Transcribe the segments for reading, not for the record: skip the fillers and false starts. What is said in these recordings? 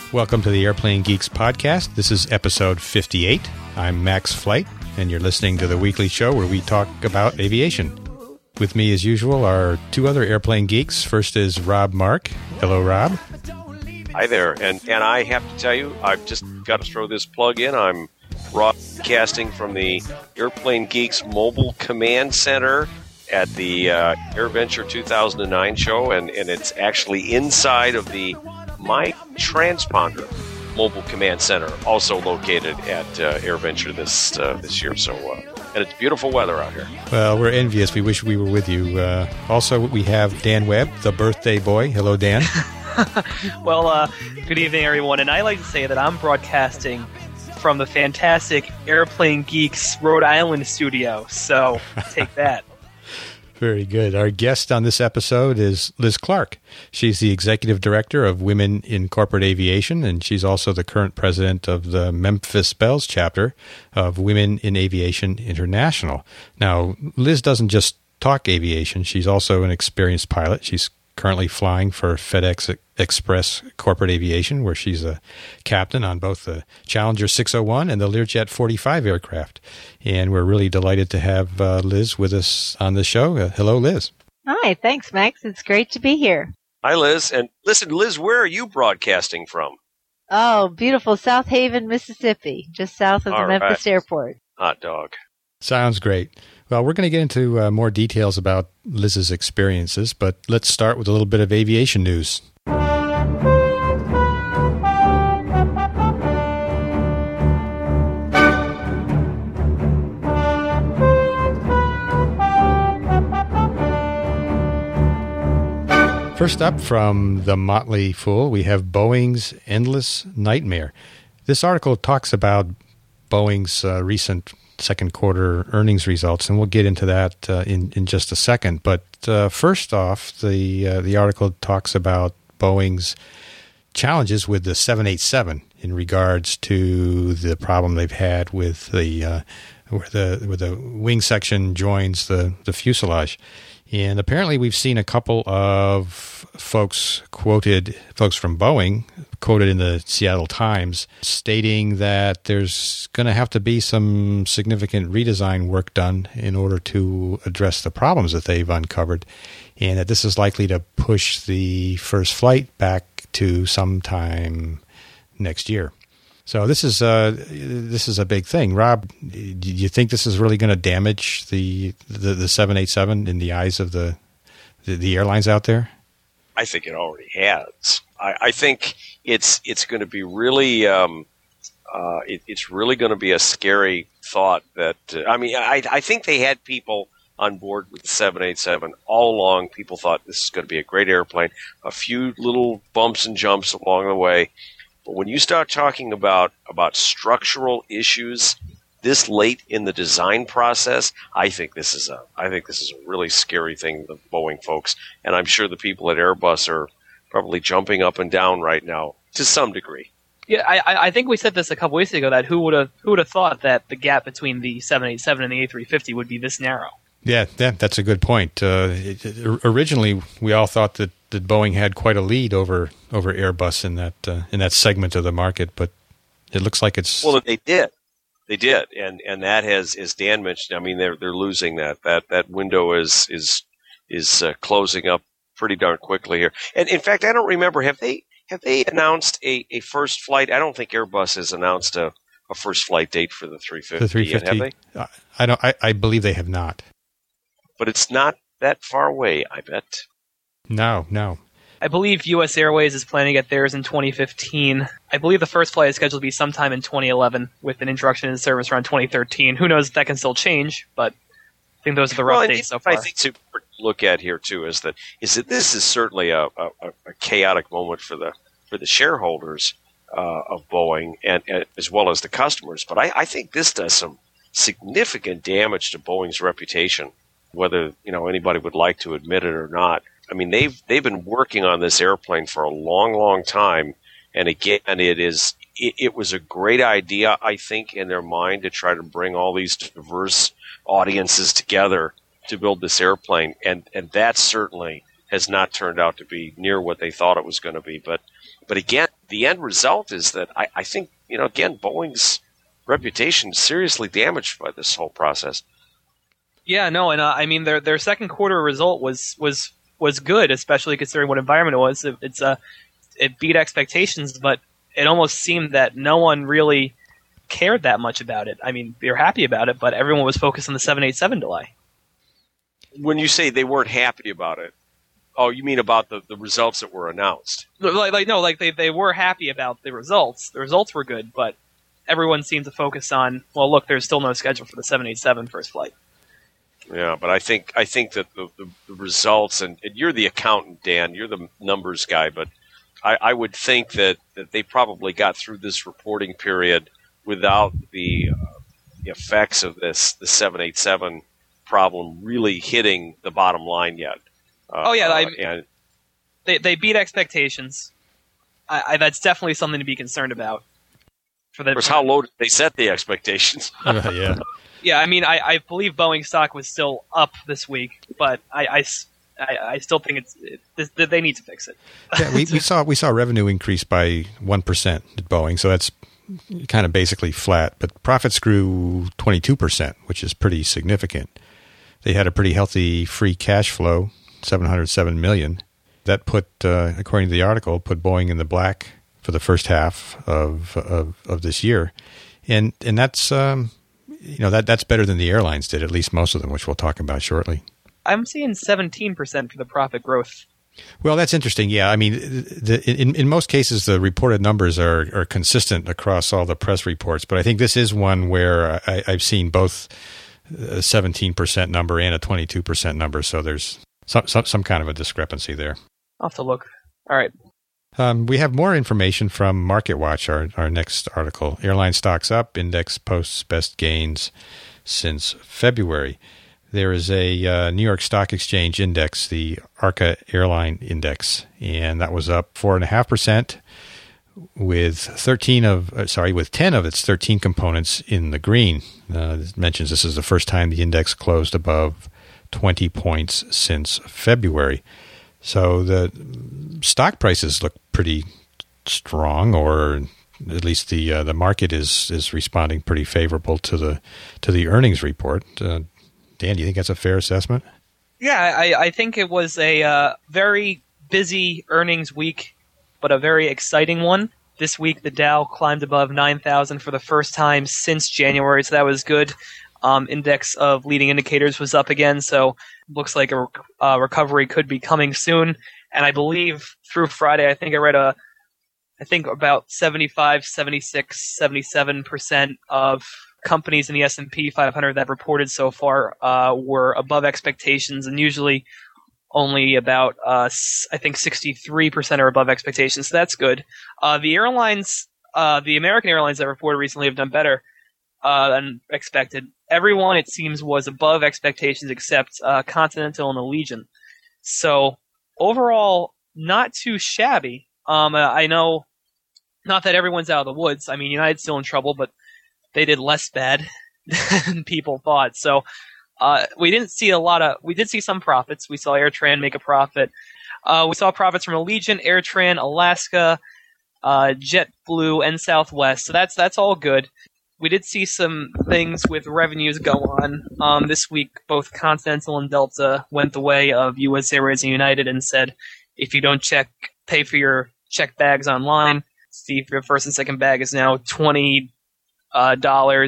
Welcome to the Airplane Geeks podcast. This is episode 58. I'm Max Flight, and you're listening to the weekly show where we talk about aviation. With me, as usual, are two other airplane geeks. First is Rob Mark. Hello, Rob. Hi there. And I have to tell you, I've just got to throw this plug in. I'm broadcasting from the Airplane Geeks Mobile Command Center at the AirVenture 2009 show, and it's actually inside of the My Transponder Mobile Command Center, also located at AirVenture this year. So, and it's beautiful weather out here. Well, we're envious. We wish we were with you. Also, we have Dan Webb, the birthday boy. Hello, Dan. Well, good evening, everyone. And I like to say that I'm broadcasting from the fantastic Airplane Geeks Rhode Island studio. So take that. Very good. Our guest on this episode is Liz Clark. She's the executive director of Women in Corporate Aviation, and she's also the current president of the Memphis Belles chapter of Women in Aviation International. Now, Liz doesn't just talk aviation. She's also an experienced pilot. She's currently flying for FedEx Express Corporate Aviation, where she's a captain on both the Challenger 601 and the Learjet 45 aircraft. And we're really delighted to have Liz with us on the show. Hello, Liz. Hi, thanks, Max. It's great to be here. Hi, Liz. And listen, Liz, where are you broadcasting from? Oh, beautiful South Haven, Mississippi, just south of the Memphis airport. Hot dog. Sounds great. Well, we're going to get into more details about Liz's experiences, but let's start with a little bit of aviation news. First up from the Motley Fool, we have Boeing's Endless Nightmare. This article talks about Boeing's recent second quarter earnings results, and we'll get into that in just a second. But first off, the article talks about Boeing's challenges with the 787 in regards to the problem they've had with where the wing section joins the fuselage. And apparently we've seen a couple of folks from Boeing quoted in the Seattle Times stating that there's going to have to be some significant redesign work done in order to address the problems that they've uncovered, and that this is likely to push the first flight back to sometime next year. So this is a big thing. Rob, do you think this is really going to damage the 787 in the eyes of the airlines out there? I think it already has. I think it's going to be really it's really going to be a scary thought. That I think they had people on board with the 787 all along. People thought this is going to be a great airplane. A few little bumps and jumps along the way. But when you start talking about structural issues this late in the design process, I think this is a really scary thing, the Boeing folks, and I'm sure the people at Airbus are probably jumping up and down right now to some degree. Yeah, I think we said this a couple weeks ago that who would have thought that the gap between the 787 and the A350 would be this narrow. Yeah, that's a good point. Originally, we all thought that Boeing had quite a lead over Airbus in that segment of the market, but it looks like it's they did, and that has, as Dan mentioned, I mean they're losing that window is closing up pretty darn quickly here. And in fact, I don't remember, have they announced a first flight? I don't think Airbus has announced a first flight date for the 350. The 350, yet, have they? I believe they have not. But it's not that far away, I bet. No. I believe U.S. Airways is planning to get theirs in 2015. I believe the first flight is scheduled to be sometime in 2011, with an introduction into service around 2013. Who knows if that can still change, but I think those are the rough dates so far. I think to look at here, too, is that this is certainly a chaotic moment for the shareholders of Boeing, and as well as the customers. But I think this does some significant damage to Boeing's reputation, whether anybody would like to admit it or not. I mean, they've been working on this airplane for a long, long time, and again, it was a great idea, I think, in their mind to try to bring all these diverse audiences together to build this airplane, and that certainly has not turned out to be near what they thought it was going to be. But again, the end result is that I think, again, Boeing's reputation is seriously damaged by this whole process. Yeah, no, and I mean their second quarter result was good, especially considering what environment it was. It beat expectations, but it almost seemed that no one really cared that much about it. I mean, they were happy about it, but everyone was focused on the 787 delay. When you say they weren't happy about it, oh, you mean about the results that were announced? They were happy about the results. The results were good, but everyone seemed to focus on, well, look, there's still no schedule for the 787 first flight. Yeah, but I think that the results, and you're the accountant, Dan, you're the numbers guy, but I would think that they probably got through this reporting period without the effects of the 787 problem really hitting the bottom line yet. They beat expectations. That's definitely something to be concerned about. How low did they set the expectations? Yeah. Yeah, I mean, I believe Boeing stock was still up this week, but I still think they need to fix it. Yeah, we saw revenue increase by 1% at Boeing, so that's kind of basically flat. But profits grew 22%, which is pretty significant. They had a pretty healthy free cash flow, $707 million. That put, according to the article, put Boeing in the black for the first half of this year, and that's that's better than the airlines did, at least most of them, which we'll talk about shortly. I'm seeing 17% for the profit growth. Well, that's interesting. Yeah, I mean, in most cases, the reported numbers are consistent across all the press reports, but I think this is one where I've seen both a 17% number and a 22% number, so there's some kind of a discrepancy there. I'll have to look. All right. We have more information from MarketWatch, our next article. Airline stocks up, index posts best gains since February. There is a New York Stock Exchange index, the ARCA Airline Index, and that was up 4.5%, with 10 of its 13 components in the green. It mentions this is the first time the index closed above 20 points since February. So the stock prices look pretty strong, or at least the market is responding pretty favorable to the earnings report. Dan, do you think that's a fair assessment? Yeah, I think it was a very busy earnings week, but a very exciting one. This week, the Dow climbed above 9,000 for the first time since January, so that was good. Index of leading indicators was up again, so looks like a recovery could be coming soon. And I believe through Friday, I think about 75, 76, 77% of companies in the S&P 500 that reported so far were above expectations, and usually only about, I think 63% are above expectations, so that's good. The airlines, the American airlines that reported recently have done better than expected. Everyone, it seems, was above expectations except Continental and Allegiant. So overall, not too shabby. I know, not that everyone's out of the woods. I mean, United's still in trouble, but they did less bad than people thought. So we did see some profits. We saw AirTran make a profit. We saw profits from Allegiant, AirTran, Alaska, JetBlue, and Southwest. So that's all good. We did see some things with revenues go on. This week, both Continental and Delta went the way of US Airways and United and said, if you don't pay for your checked bags online, see if your first and second bag is now $20 and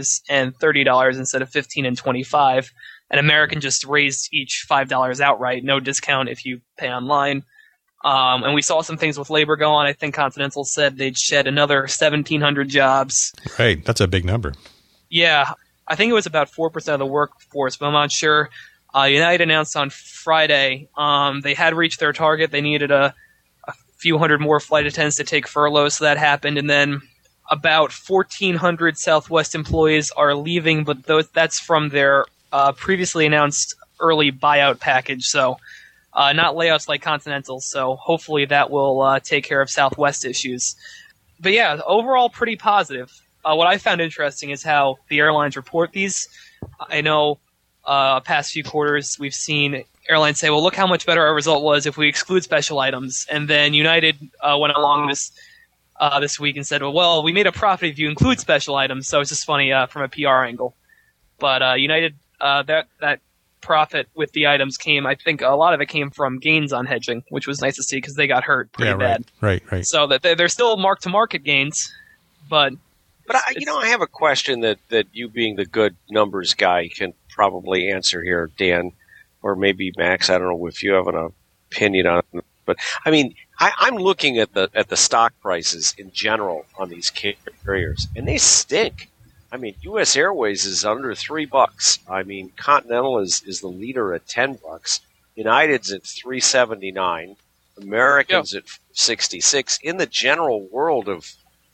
$30 instead of $15 and $25. And American just raised each $5 outright, no discount if you pay online. And we saw some things with labor go on. I think Continental said they'd shed another 1,700 jobs. Right, that's a big number. Yeah, I think it was about 4% of the workforce, but I'm not sure. United announced on Friday they had reached their target. They needed a few hundred more flight attendants to take furloughs, so that happened. And then about 1,400 Southwest employees are leaving, but that's from their previously announced early buyout package, so not layoffs like Continental, so hopefully that will take care of Southwest issues. But yeah, overall pretty positive. What I found interesting is how the airlines report these. I know past few quarters we've seen airlines say, well, look how much better our result was if we exclude special items. And then United went along this this week and said, well, we made a profit if you include special items, so it's just funny from a PR angle. But United, that profit with the items came, I think a lot of it came from gains on hedging, which was nice to see because they got hurt pretty bad. Right. So that they're still mark-to-market gains, but I have a question that you being the good numbers guy can probably answer here, Dan, or maybe Max. I don't know if you have an opinion on it, but I mean, I'm looking at the stock prices in general on these carriers, and they stink. I mean, U.S. Airways is under $3. I mean, Continental is the leader at $10. United's at $3.79. American's at $66. In the general world of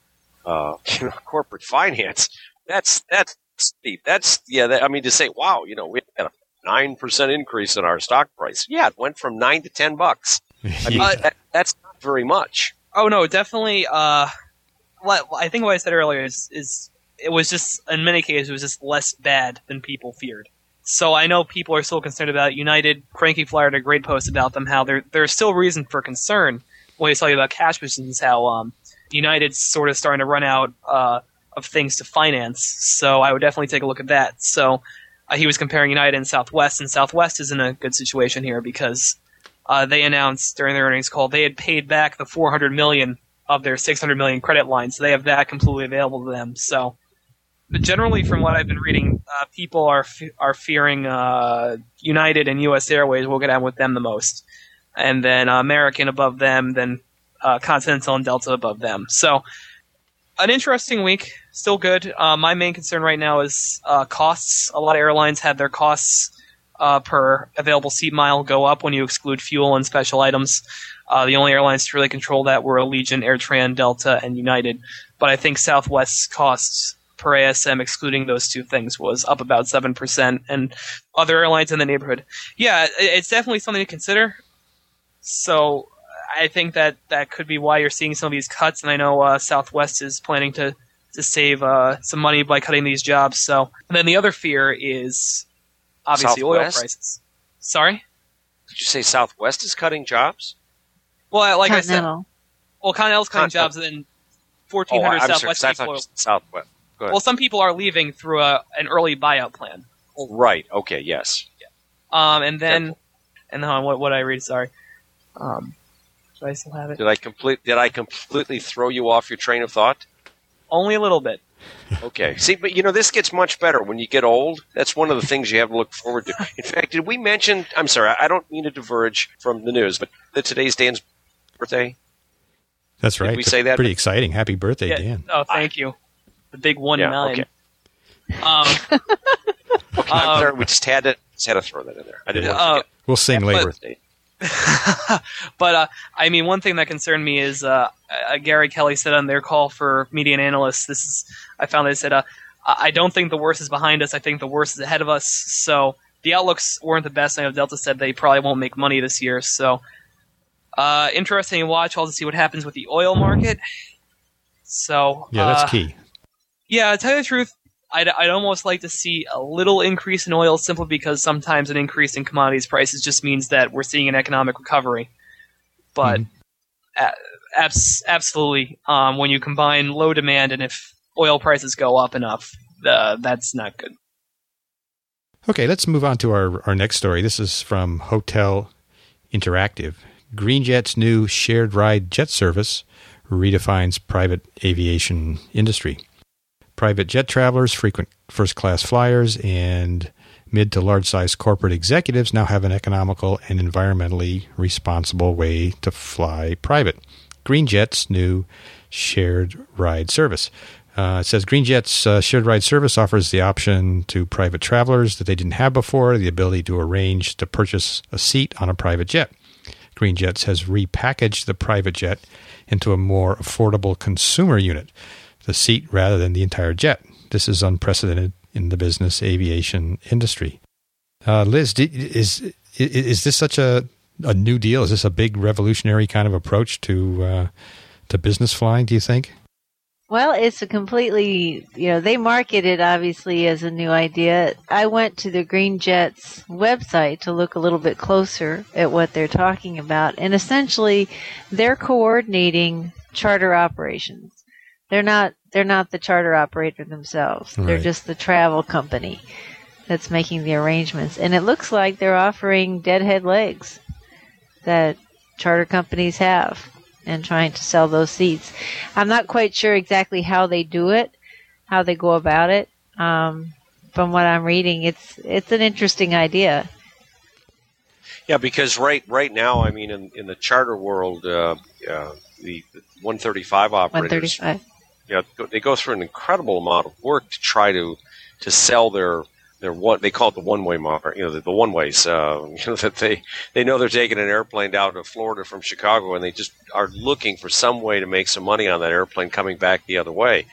corporate finance, that's steep. I mean, to say, wow, we had a 9% increase in our stock price. Yeah, it went from $9 to $10. I mean, that's not very much. Oh no, definitely. I think what I said earlier is it was just, in many cases, it was just less bad than people feared. So I know people are still concerned about United. Cranky Flyer had a great post about them, how there's still reason for concern when he's talking about cash positions, how United's sort of starting to run out of things to finance. So I would definitely take a look at that. So he was comparing United and Southwest is in a good situation here because they announced during their earnings call they had paid back the $400 million of their $600 million credit line, so they have that completely available to them. So, but generally, from what I've been reading, people are fearing United and U.S. Airways will get on with them the most, and then American above them, then Continental and Delta above them. So, an interesting week, still good. My main concern right now is costs. A lot of airlines had their costs per available seat mile go up when you exclude fuel and special items. The only airlines to really control that were Allegiant, AirTran, Delta, and United. But I think Southwest's costs per ASM, excluding those two things, was up about 7%, and other airlines in the neighborhood. Yeah, it's definitely something to consider. So I think that could be why you're seeing some of these cuts, and I know Southwest is planning to save some money by cutting these jobs. So, and then the other fear is obviously Southwest? Oil prices. Sorry? Did you say Southwest is cutting jobs? Well, like Continental. I said, Continental's cutting jobs, and then 1,400 Southwest people. Southwest. Go ahead. Well, some people are leaving through an early buyout plan. Right. Okay. Yes. And then, and hold on, what did I read? Sorry. Do I still have it? Did I completely throw you off your train of thought? Only a little bit. Okay. See, but this gets much better when you get old. That's one of the things you have to look forward to. In fact, did we mention? I'm sorry, I don't mean to diverge from the news, but that today's Dan's birthday. That's right. Did we say that? Pretty exciting. Happy birthday, Dan. Oh, thank you. The big 1-9. Okay. Okay. Sorry, we just had to throw that in there. I didn't want to forget. We'll sing later. Birthday. But I mean, one thing that concerned me is Gary Kelly said on their call for media and analysts. I found they said, I don't think the worst is behind us. I think the worst is ahead of us. So the outlooks weren't the best. I know Delta said they probably won't make money this year. So interesting to watch. Also see what happens with the oil market. So yeah, that's key. Yeah, to tell you the truth, I'd almost like to see a little increase in oil simply because sometimes an increase in commodities prices just means that we're seeing an economic recovery. But absolutely, when you combine low demand and if oil prices go up enough, that's not good. Okay, let's move on to our next story. This is from Hotel Interactive. GreenJet's new shared ride jet service redefines private aviation industry. Private jet travelers, frequent first-class flyers, and mid to large-sized corporate executives now have an economical and environmentally responsible way to fly private. GreenJet's new shared ride service. It says GreenJet's shared ride service offers the option to private travelers that they didn't have before, the ability to arrange to purchase a seat on a private jet. GreenJet has repackaged the private jet into a more affordable consumer unit, the seat rather than the entire jet. This is unprecedented in the business aviation industry. Liz, is this such a new deal? Is this a big revolutionary kind of approach to business flying, do you think? Well, it's a completely, they market it obviously as a new idea. I went to the Green Jet's website to look a little bit closer at what they're talking about. And essentially, they're coordinating charter operations. They're not the charter operator themselves. Right. They're just the travel company that's making the arrangements. And it looks like they're offering deadhead legs that charter companies have, and trying to sell those seats. I'm not quite sure exactly how they do it, how they go about it. From what I'm reading, it's an interesting idea. Yeah, because right now, I mean, in the charter world, the 135 operators, 135. They go through an incredible amount of work to try to sell their one. They call it the one-way market. The one-ways. That they know they're taking an airplane down to Florida from Chicago, and they just are looking for some way to make some money on that airplane coming back the other way.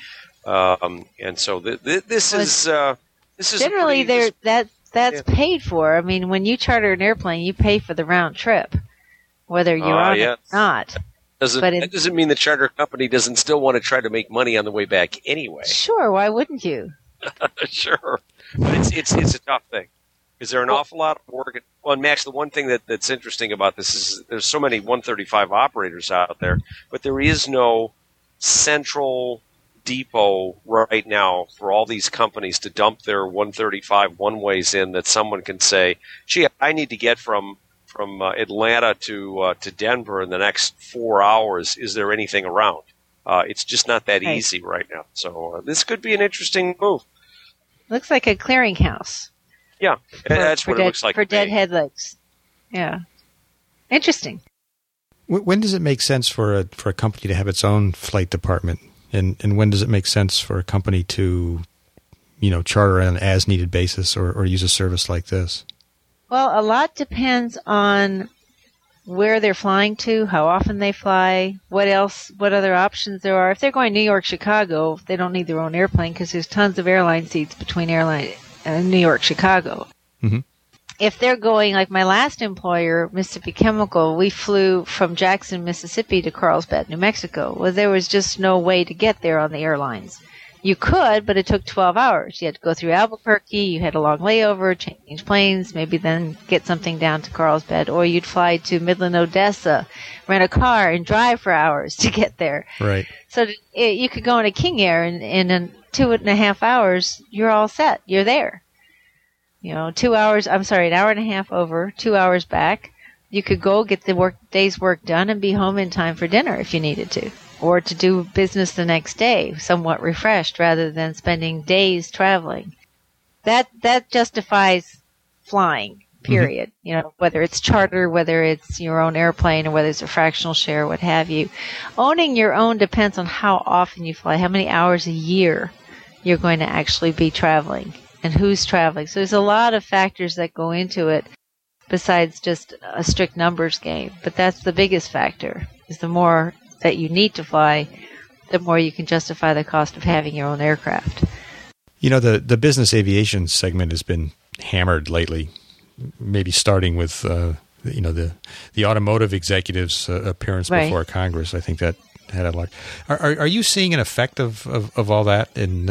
And so this is generally that's paid for. I mean, when you charter an airplane, you pay for the round trip, whether you're on it or not. That doesn't mean the charter company doesn't still want to try to make money on the way back anyway. Sure, why wouldn't you? Sure, but it's a tough thing. Is there an awful lot of work? Well, Max, the one thing that's interesting about this is there's so many 135 operators out there, but there is no central depot right now for all these companies to dump their 135 one-ways in that someone can say, gee, I need to get from Atlanta to Denver in the next 4 hours. Is there anything around? It's just not that easy right now. So this could be an interesting move. Looks like a clearinghouse. Yeah, that's what it looks like. For deadhead legs. Yeah. Interesting. When does it make sense for a company to have its own flight department? And when does it make sense for a company to, charter on an as-needed basis or use a service like this? Well, a lot depends on where they're flying to, how often they fly, what other options there are. If they're going New York, Chicago, they don't need their own airplane because there's tons of airline seats between New York, Chicago. Mm-hmm. If they're going, like my last employer, Mississippi Chemical, we flew from Jackson, Mississippi to Carlsbad, New Mexico. Well, there was just no way to get there on the airlines. You could, but it took 12 hours. You had to go through Albuquerque, you had a long layover, change planes, maybe then get something down to Carlsbad, or you'd fly to Midland, Odessa, rent a car, and drive for hours to get there. Right. So you could go in a King Air, and in 2.5 hours, you're all set. You're there. 2 hours, an hour and a half over, 2 hours back. You could go get the day's work done and be home in time for dinner if you needed to. Or to do business the next day, somewhat refreshed, rather than spending days traveling. That justifies flying, period. Mm-hmm. Whether it's charter, whether it's your own airplane, or whether it's a fractional share, what have you. Owning your own depends on how often you fly, how many hours a year you're going to actually be traveling, and who's traveling. So there's a lot of factors that go into it besides just a strict numbers game. But that's the biggest factor, is the more that you need to fly, the more you can justify the cost of having your own aircraft. The business aviation segment has been hammered lately, maybe starting with the automotive executives' appearance before Congress. I think that had a lot. Are you seeing an effect of all that in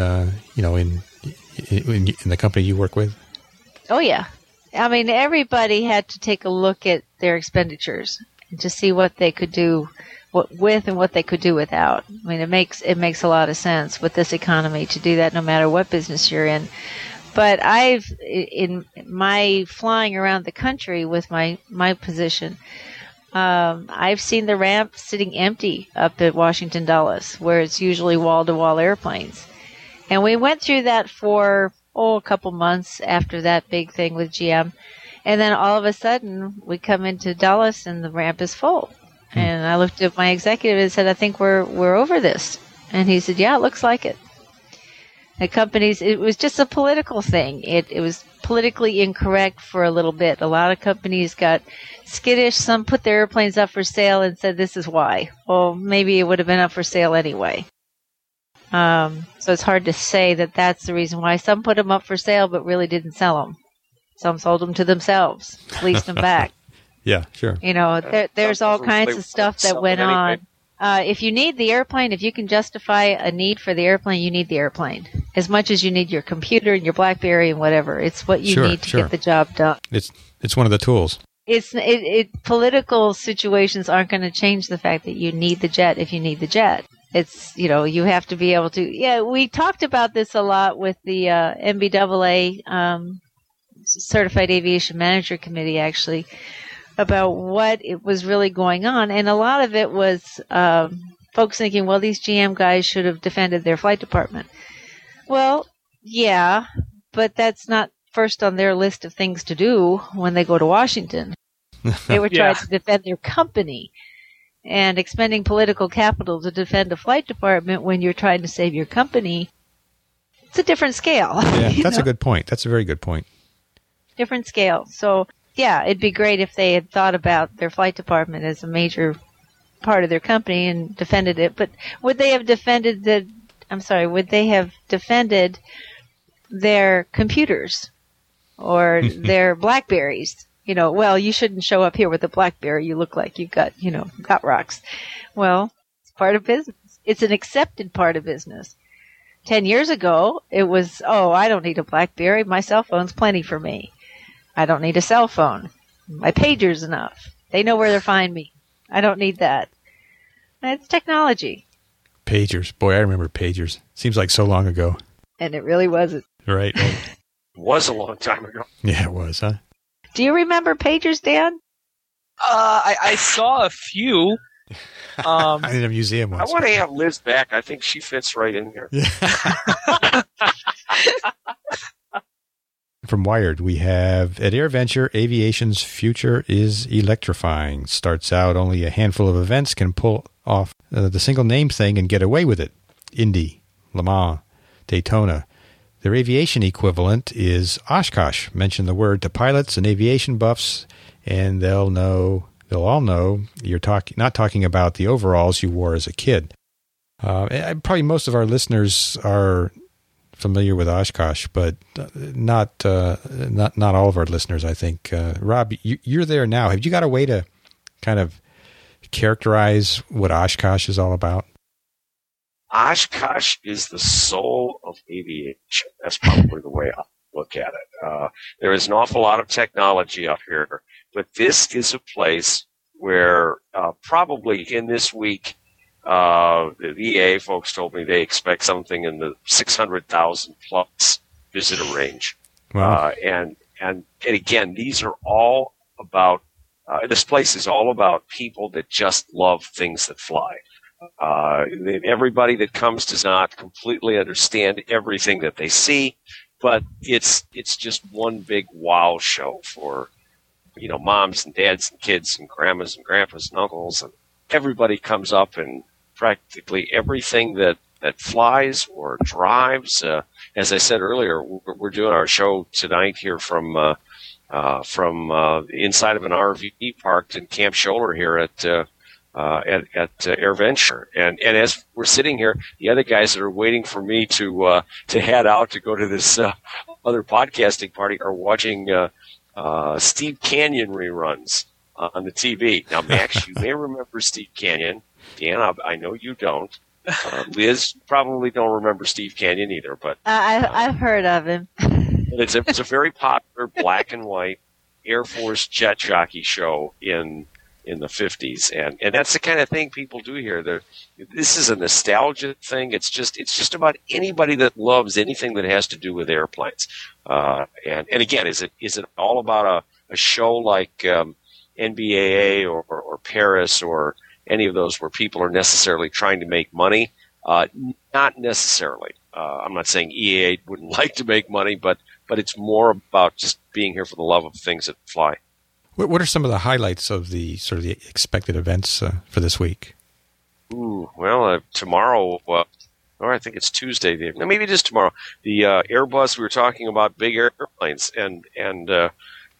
the company you work with? Oh yeah, I mean everybody had to take a look at their expenditures to see what they could do with and what they could do without. I mean, it makes a lot of sense with this economy to do that no matter what business you're in. But in my flying around the country with my position, I've seen the ramp sitting empty up at Washington Dulles, where it's usually wall-to-wall airplanes. And we went through that for, a couple months after that big thing with GM. And then all of a sudden, we come into Dulles and the ramp is full. And I looked at my executive and said, I think we're over this. And he said, yeah, it looks like it. The companies, it was just a political thing. It was politically incorrect for a little bit. A lot of companies got skittish. Some put their airplanes up for sale and said, this is why. Well, maybe it would have been up for sale anyway. So it's hard to say that that's the reason why. Some put them up for sale but really didn't sell them. Some sold them to themselves, leased them back. Yeah, sure. There's all kinds of stuff that went on. If you need the airplane, if you can justify a need for the airplane, you need the airplane. As much as you need your computer and your BlackBerry and whatever. It's what you need to get the job done. It's one of the tools. Political situations aren't going to change the fact that you need the jet if you need the jet. It's, you have to be able to. Yeah, we talked about this a lot with the NBAA Certified Aviation Manager Committee, actually, about what it was really going on. And a lot of it was folks thinking, well, these GM guys should have defended their flight department. Well, yeah, but that's not first on their list of things to do when they go to Washington. They were trying to defend their company. And expending political capital to defend a flight department when you're trying to save your company, it's a different scale. Yeah, that's a good point. That's a very good point. Different scale. So, yeah, it'd be great if they had thought about their flight department as a major part of their company and defended it. But would they have defended their computers or their BlackBerries? Well, you shouldn't show up here with a BlackBerry. You look like you've got, got rocks. Well, it's part of business. It's an accepted part of business. 10 years ago, it was, I don't need a BlackBerry. My cell phone's plenty for me. I don't need a cell phone. My pager's enough. They know where to find me. I don't need that. It's technology. Pagers. Boy, I remember pagers. Seems like so long ago. And it really wasn't. Right. It was a long time ago. Yeah, it was, huh? Do you remember pagers, Dan? I saw a few. In a museum once. I want to have Liz back. I think she fits right in here. Yeah. From Wired, we have, at AirVenture, aviation's future is electrifying. Starts out only a handful of events can pull off the single name thing and get away with it. Indy, Le Mans, Daytona. Their aviation equivalent is Oshkosh. Mention the word to pilots and aviation buffs, and they'll all know you're not talking about the overalls you wore as a kid. Probably most of our listeners are familiar with Oshkosh, but not all of our listeners, I think. Rob, you're there now. Have you got a way to kind of characterize what Oshkosh is all about? Oshkosh is the soul of aviation. That's probably the way I look at it. There is an awful lot of technology up here, but this is a place where probably in this week, the EA folks told me they expect something in the 600,000 plus visitor range. Wow. And again, these are all about, this place is all about people that just love things that fly. Everybody that comes does not completely understand everything that they see, but it's just one big wow show for, moms and dads and kids and grandmas and grandpas and uncles, and everybody comes up, and practically everything that flies or drives. As I said earlier, we're doing our show tonight here from inside of an RV parked in Camp Scholler here at AirVenture, and as we're sitting here, the other guys that are waiting for me to head out to go to this other podcasting party are watching Steve Canyon reruns on the TV. Now, Max, you may remember Steve Canyon. Dan, I know you don't. Liz probably don't remember Steve Canyon either, but I've heard of him. It's a very popular black and white Air Force jet jockey show in the 50s, and that's the kind of thing people do here. This is a nostalgia thing. It's just about anybody that loves anything that has to do with airplanes. And again, is it all about a show like NBAA or Paris or any of those where people are necessarily trying to make money? Not necessarily. I'm not saying EAA wouldn't like to make money, but it's more about just being here for the love of things that fly. What are some of the highlights of the sort of the expected events for this week? Tomorrow, or I think it's Tuesday. Maybe it is tomorrow. The Airbus, we were talking about big airplanes, and the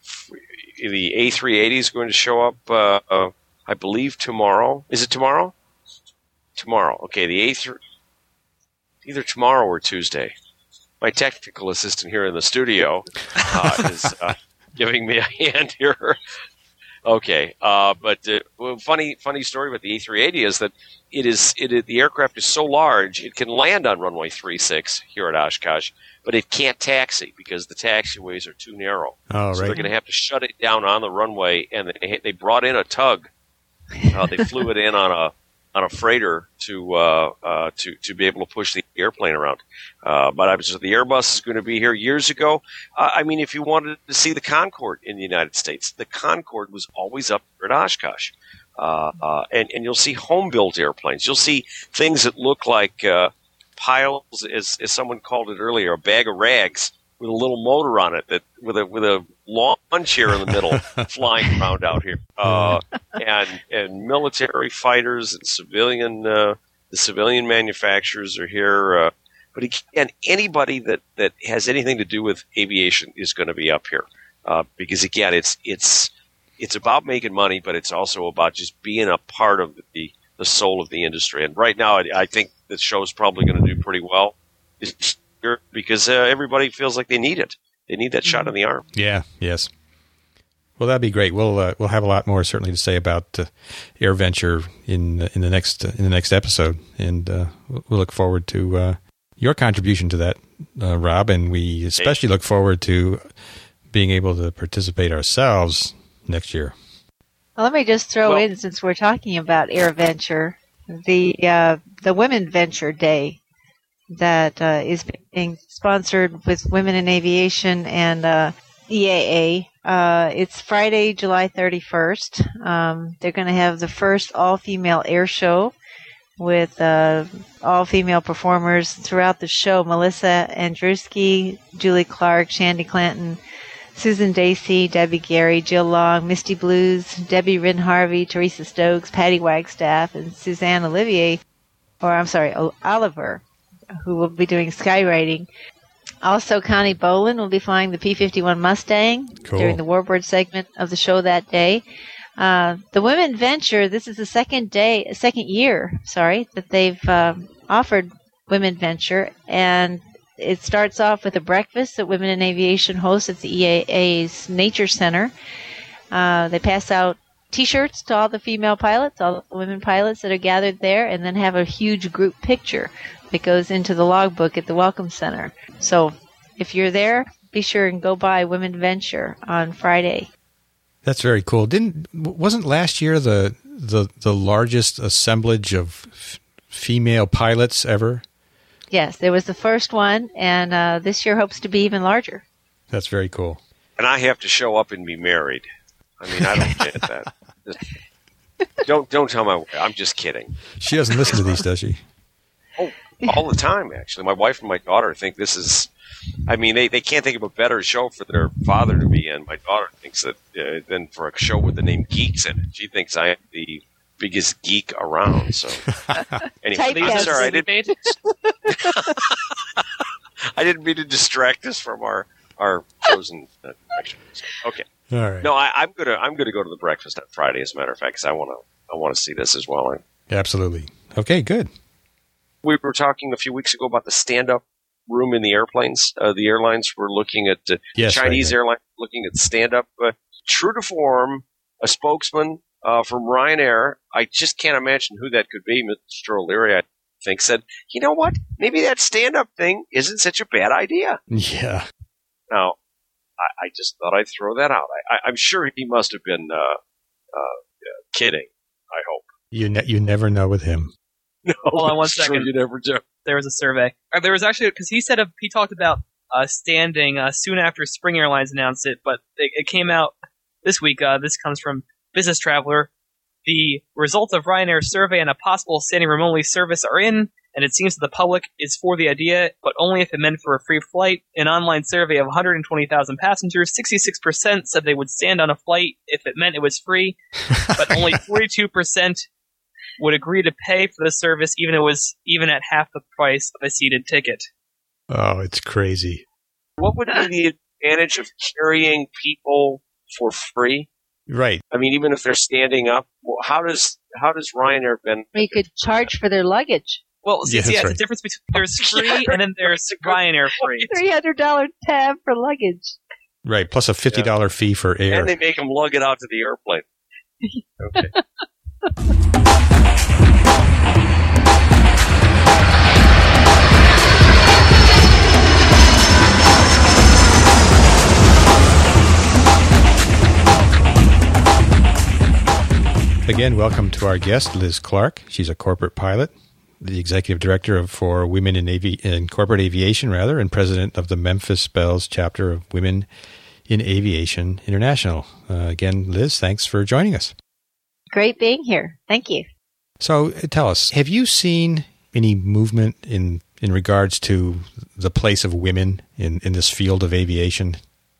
A380 is going to show up, I believe, tomorrow. Is it tomorrow? Tomorrow. Okay, the A3, either tomorrow or Tuesday. My technical assistant here in the studio is giving me a hand here. Okay, but well, funny story about the A380 is that the aircraft is so large it can land on runway 36 here at Oshkosh, but it can't taxi because the taxiways are too narrow. Oh, so right. they're going to have to shut it down on the runway, and they brought in a tug. They flew it in on a freighter to be able to push the airplane around. But the Airbus is going to be here years ago. I mean, if you wanted to see the Concorde in the United States, the Concorde was always up here at Oshkosh. And you'll see home-built airplanes. You'll see things that look like piles, as someone called it earlier, a bag of rags with a little motor on it that with a lawn chair in the middle flying around out here. And military fighters and the civilian manufacturers are here. But again, anybody that has anything to do with aviation is going to be up here. Because again, it's about making money, but it's also about just being a part of the soul of the industry. And right now, I think the show's probably going to do pretty well because everybody feels like they need it. They need that shot in the arm. Yeah. Yes. Well, that'd be great. We'll have a lot more certainly to say about AirVenture in the next episode, and we'll look forward to your contribution to that, Rob. And we especially look forward to being able to participate ourselves next year. Well, let me just throw in, since we're talking about AirVenture, the Women Venture Day that is being sponsored with Women in Aviation and EAA. It's Friday, July 31st. They're going to have the first all-female air show with all-female performers throughout the show. Melissa Andruski, Julie Clark, Shandy Clanton, Susan Dacey, Debbie Gary, Jill Long, Misty Blues, Debbie Rin Harvey, Teresa Stokes, Patty Wagstaff, and Suzanne Oliver, who will be doing skywriting. Also, Connie Boland will be flying the P-51 Mustang during the Warbird segment of the show that day. The Women Venture, this is the second year that they've offered Women Venture, and it starts off with a breakfast that Women in Aviation hosts at the EAA's Nature Center. They pass out T-shirts to all the female pilots, all the women pilots that are gathered there, and then have a huge group picture that goes into the logbook at the Welcome Center. So if you're there, be sure and go by Women Venture on Friday. That's very cool. Wasn't last year the largest assemblage of female pilots ever? Yes, there was the first one, and this year hopes to be even larger. That's very cool. And I have to show up and be married. I mean, I don't get that. Don't tell my wife. I'm just kidding. She doesn't listen to these, does she? Oh, all the time, actually. My wife and my daughter think this is... I mean, they can't think of a better show for their father to be in. My daughter thinks that than for a show with the name Geeks in it. She thinks I am the biggest geek around. So anyway, I'm sorry. I didn't mean to distract us from our chosen direction. Okay. All right. No, I'm gonna go to the breakfast on Friday. As a matter of fact, because I want to see this as well. Absolutely. Okay. Good. We were talking a few weeks ago about the stand-up room in the airplanes. The airlines were looking at Chinese airlines looking at stand-up. True to form, a spokesman from Ryanair, I just can't imagine who that could be. Mr. O'Leary, I think, said, "You know what? Maybe that stand-up thing isn't such a bad idea." Yeah. Now, I just thought I'd throw that out. I'm sure he must have been kidding. I hope. You never know with him. No, hold on one second. You never do. There was a survey. There was actually, because he talked about standing soon after Spring Airlines announced it, but it came out this week. This comes from Business Traveler. The results of Ryanair's survey and a possible standing room only service are in, and it seems that the public is for the idea, but only if it meant for a free flight. An online survey of 120,000 passengers, 66% said they would stand on a flight if it meant it was free, but only 42% would agree to pay for the service even at half the price of a seated ticket. Oh, it's crazy. What would be the advantage of carrying people for free? Right. I mean, even if they're standing up, how does Ryanair benefit? You could charge for their luggage. Well, it's a difference between there's free and then there's Ryanair free. $300 tab for luggage. Right, plus a $50 fee for air. And they make them lug it out to the airplane. Okay. Again, welcome to our guest, Liz Clark. She's a corporate pilot, the executive director for Women in Corporate Aviation, and president of the Memphis Belles chapter of Women in Aviation International. Again, Liz, thanks for joining us. Great being here. Thank you. So tell us, have you seen any movement in regards to the place of women in this field of aviation?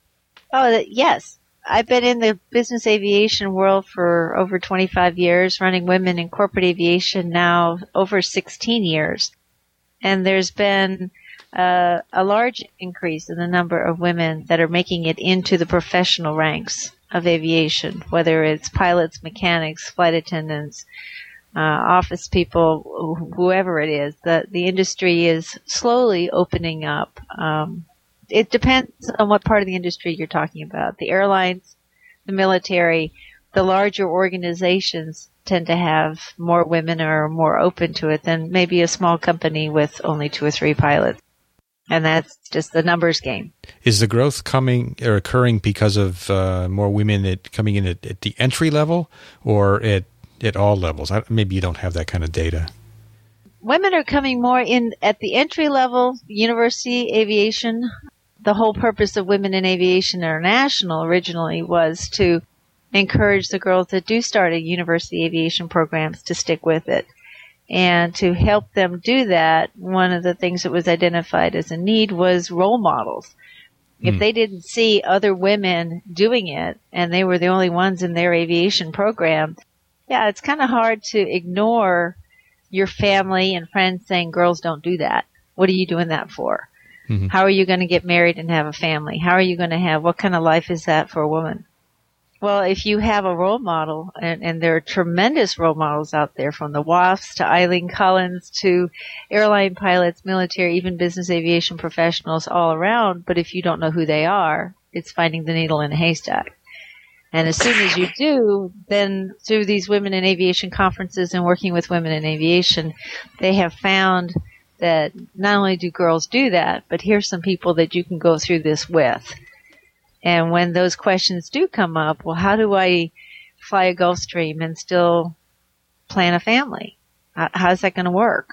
Oh, yes. I've been in the business aviation world for over 25 years, running women in corporate aviation now over 16 years. And there's been a large increase in the number of women that are making it into the professional ranks of aviation, whether it's pilots, mechanics, flight attendants, office people, whoever it is. The industry is slowly opening up. It depends on what part of the industry you're talking about. The airlines, the military, the larger organizations tend to have more women or are more open to it than maybe a small company with only 2 or 3 pilots. And that's just the numbers game. Is the growth coming or occurring because of more women coming in at the entry level or at all levels? Maybe you don't have that kind of data. Women are coming more in at the entry level, university aviation. The whole purpose of Women in Aviation International originally was to encourage the girls that do start at university aviation programs to stick with it. And to help them do that, one of the things that was identified as a need was role models. If they didn't see other women doing it and they were the only ones in their aviation program, it's kind of hard to ignore your family and friends saying, girls don't do that. What are you doing that for? Mm-hmm. How are you going to get married and have a family? How are you going to have, what kind of life is that for a woman? Well, if you have a role model, and there are tremendous role models out there, from the WAFs to Eileen Collins to airline pilots, military, even business aviation professionals all around, but if you don't know who they are, it's finding the needle in a haystack. And as soon as you do, then through these Women in Aviation conferences and working with women in aviation, they have found that not only do girls do that, but here's some people that you can go through this with. And when those questions do come up, well, how do I fly a Gulfstream and still plan a family? How's that going to work?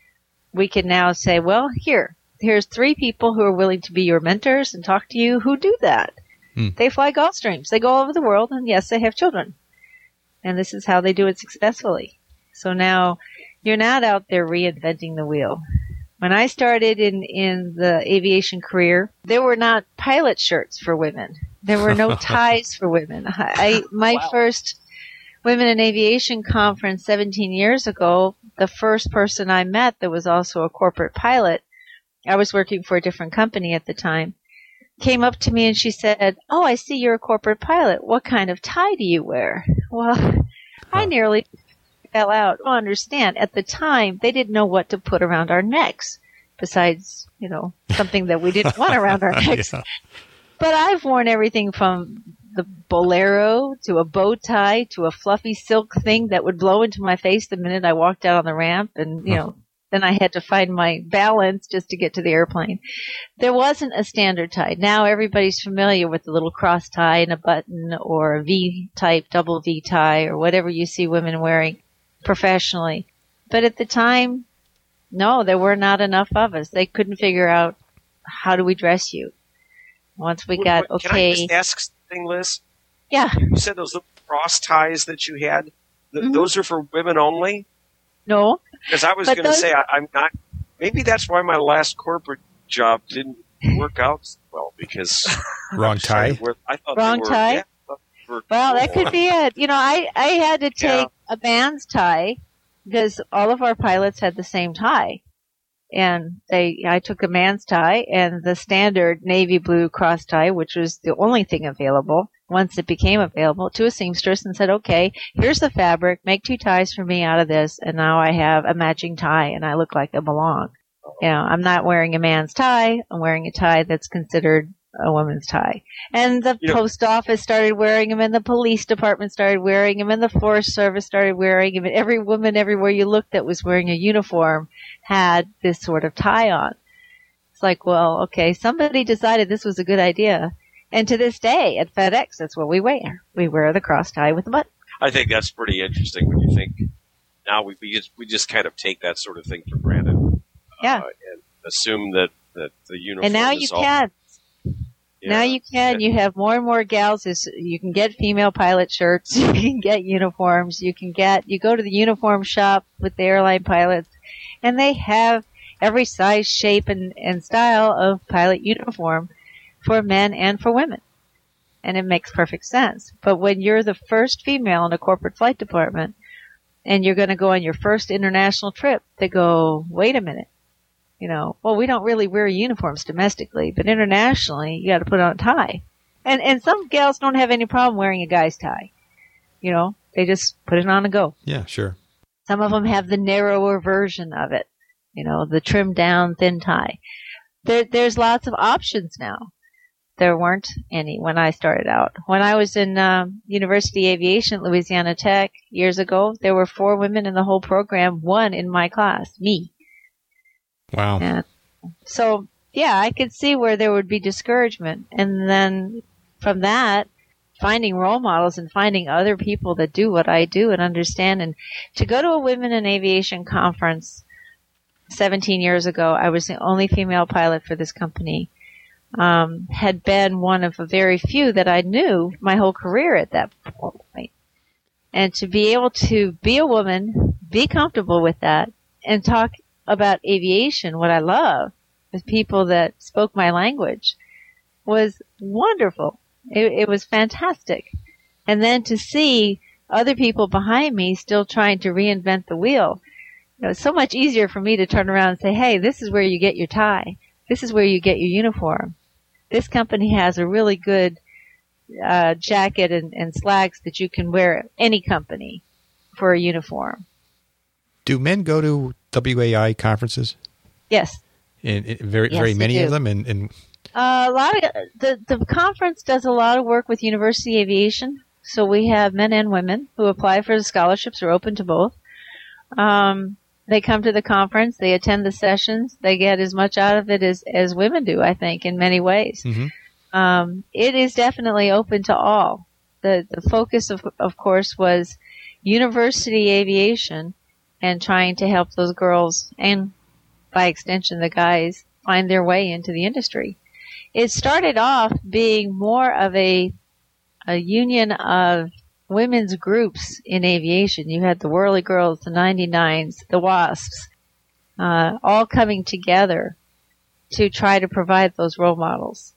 We can now say, well, here's 3 people who are willing to be your mentors and talk to you who do that. They fly Gulfstreams. They go all over the world, and yes, they have children. And this is how they do it successfully. So now you're not out there reinventing the wheel. When I started in the aviation career, there were not pilot shirts for women. There were no ties for women. My first Women in Aviation conference 17 years ago, the first person I met that was also a corporate pilot, I was working for a different company at the time, came up to me and she said, "Oh, I see you're a corporate pilot. What kind of tie do you wear?" Well, I nearly fell out. I understand. At the time, they didn't know what to put around our necks besides, something that we didn't want around our necks. Yeah. But I've worn everything from the bolero to a bow tie to a fluffy silk thing that would blow into my face the minute I walked out on the ramp. And, then I had to find my balance just to get to the airplane. There wasn't a standard tie. Now everybody's familiar with the little cross tie and a button or a V-type, double V tie or whatever you see women wearing professionally. But at the time, no, there were not enough of us. They couldn't figure out, how do we dress you? Once we got okay. Can I just ask something, Liz? Yeah. You said those little cross ties that you had, those are for women only? No. Because I was going to say, I'm not, maybe that's why my last corporate job didn't work out well, because... Wrong tie? I thought Wrong tie? Yeah, well, that could be it. I had to take a band's tie because all of our pilots had the same tie. And I took a man's tie and the standard navy blue cross tie, which was the only thing available once it became available, to a seamstress and said, okay, here's the fabric, make 2 ties for me out of this, and now I have a matching tie and I look like I belong. I'm not wearing a man's tie, I'm wearing a tie that's considered a woman's tie. And the post office started wearing them, and the police department started wearing them, and the Forest Service started wearing them, and every woman everywhere you looked that was wearing a uniform had this sort of tie on. It's like, well, okay, somebody decided this was a good idea. And to this day, at FedEx, that's what we wear. We wear the cross tie with the button. I think that's pretty interesting when you think now we just kind of take that sort of thing for granted. Yeah. And assume that the uniform and now is you all... can. Yeah. Now you can. You have more and more gals. You can get female pilot shirts. You can get uniforms. You go to the uniform shop with the airline pilots, and they have every size, shape, and style of pilot uniform for men and for women. And it makes perfect sense. But when you're the first female in a corporate flight department, and you're going to go on your first international trip, they go, wait a minute. Well, we don't really wear uniforms domestically, but internationally, you got to put on a tie. And some gals don't have any problem wearing a guy's tie. They just put it on and go. Yeah, sure. Some of them have the narrower version of it, the trimmed down thin tie. There's lots of options now. There weren't any when I started out. When I was in University Aviation at Louisiana Tech years ago, there were 4 women in the whole program, 1 in my class, me. Wow. And so, yeah, I could see where there would be discouragement. And then from that, finding role models and finding other people that do what I do and understand. And to go to a Women in Aviation conference 17 years ago, I was the only female pilot for this company. Had been one of a very few that I knew my whole career at that point. And to be able to be a woman, be comfortable with that, and talk about aviation, what I love, with people that spoke my language, was wonderful. It was fantastic. And then to see other people behind me still trying to reinvent the wheel, it's so much easier for me to turn around and say, hey, this is where you get your tie. This is where you get your uniform. This company has a really good jacket and slacks that you can wear at any company for a uniform. Do men go to WAI conferences? Yes. Very many of them? And a lot of the conference does a lot of work with University Aviation. So we have men and women who apply for the scholarships, are open to both. They come to the conference, they attend the sessions, they get as much out of it as women do, I think, in many ways. Mm-hmm. It is definitely open to all. The focus, of course, was university aviation and trying to help those girls, and by extension the guys, find their way into the industry. It started off being more of a union of women's groups in aviation. You had the Whirly Girls, the 99s, the Wasps, all coming together to try to provide those role models.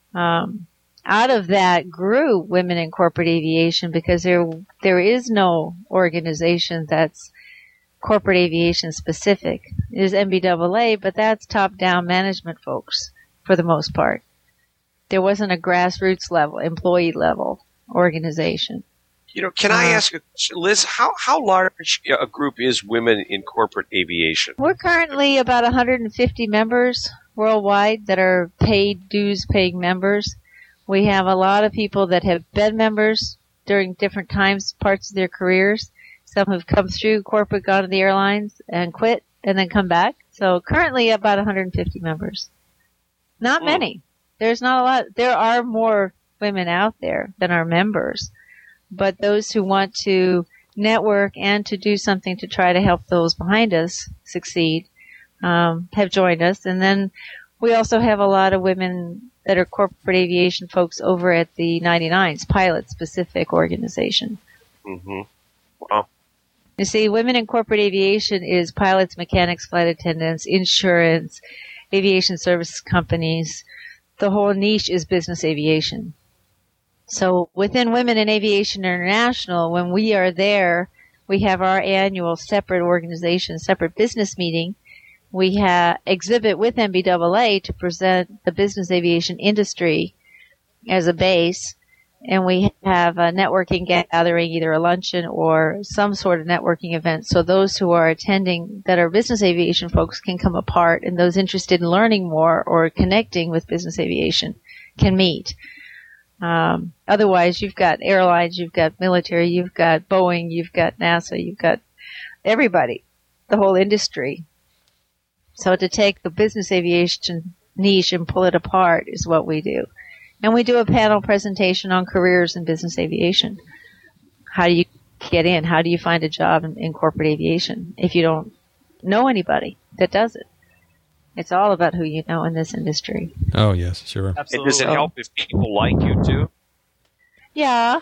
Out of that grew Women in Corporate Aviation, because there is no organization that's corporate aviation specific. There's MBAA, but that's top-down management folks for the most part. There wasn't a grassroots level, employee level organization. Can I ask, Liz, how large a group is Women in Corporate Aviation? We're currently about 150 members worldwide that are paid dues-paying members. We have a lot of people that have been members during different times, parts of their careers. Some have come through corporate, gone to the airlines, and quit, and then come back. So currently about 150 members. Not many. There's not a lot. There are more women out there than are members. But those who want to network and to do something to try to help those behind us succeed have joined us. And then we also have a lot of women that are corporate aviation folks over at the 99s, pilot-specific organization. Mm-hmm. Wow. You see, Women in Corporate Aviation is pilots, mechanics, flight attendants, insurance, aviation services companies. The whole niche is business aviation. So within Women in Aviation International, when we are there, we have our annual separate organization, separate business meeting. We exhibit with MBAA to present the business aviation industry as a base. And we have a networking gathering, either a luncheon or some sort of networking event. So those who are attending that are business aviation folks can come apart, and those interested in learning more or connecting with business aviation can meet. Otherwise, you've got airlines, you've got military, you've got Boeing, you've got NASA, you've got everybody, the whole industry. So to take the business aviation niche and pull it apart is what we do. And we do a panel presentation on careers in business aviation. How do you get in? How do you find a job in corporate aviation if you don't know anybody that does it? It's all about who you know in this industry. Oh, yes, sure. And does it help if people like you too? Yeah.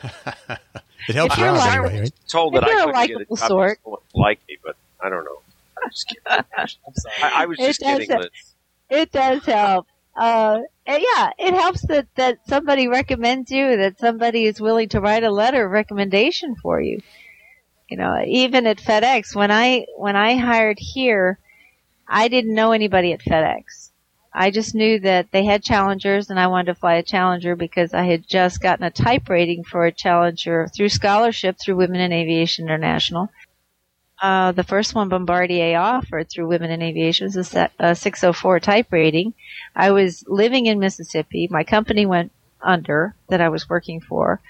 It helps If you're Rob like- anyway, right? Told that If you're I a couldn't get likable a job sort. because people like me, but I don't know. I'm just kidding. I'm sorry. I was just It does kidding. Liz. It does help. And yeah, it helps that somebody recommends you, that somebody is willing to write a letter of recommendation for you. You know, even at FedEx, when I hired here, I didn't know anybody at FedEx. I just knew that they had Challengers, and I wanted to fly a Challenger because I had just gotten a type rating for a Challenger through scholarship through Women in Aviation International. The first one Bombardier offered through Women in Aviation was a 604 type rating. I was living in Mississippi. My company went under that I was working for.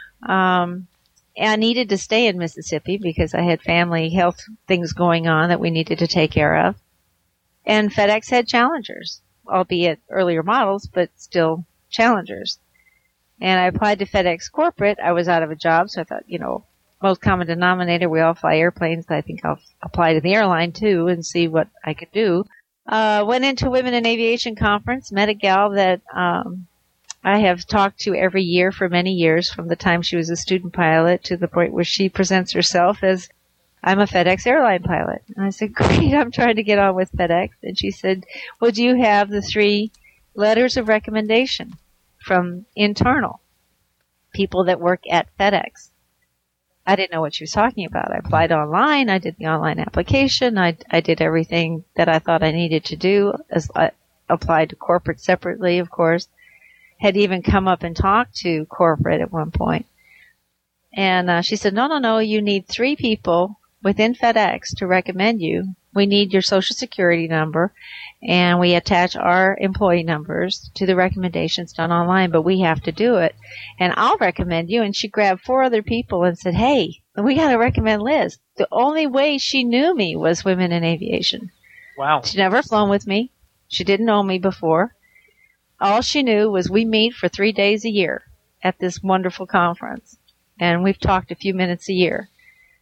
And I needed to stay in Mississippi because I had family health things going on that we needed to take care of. And FedEx had Challengers, albeit earlier models, but still Challengers. And I applied to FedEx Corporate. I was out of a job, so I thought, most common denominator, we all fly airplanes. I think I'll apply to the airline too and see what I could do. Went into Women in Aviation Conference, met a gal that I have talked to every year for many years, from the time she was a student pilot to the point where she presents herself as, I'm a FedEx airline pilot. And I said, great, I'm trying to get on with FedEx. And she said, well, do you have the 3 letters of recommendation from internal people that work at FedEx? I didn't know what she was talking about. I applied online. I did the online application. I did everything that I thought I needed to do. As I applied to corporate separately, of course. Had even come up and talked to corporate at one point. And she said, no, you need 3 people within FedEx to recommend you. We need your social security number, and we attach our employee numbers to the recommendations done online, but we have to do it. And I'll recommend you. And she grabbed 4 other people and said, hey, we got to recommend Liz. The only way she knew me was Women in Aviation. Wow. She'd never flown with me. She didn't know me before. All she knew was we meet for 3 days a year at this wonderful conference. And we've talked a few minutes a year.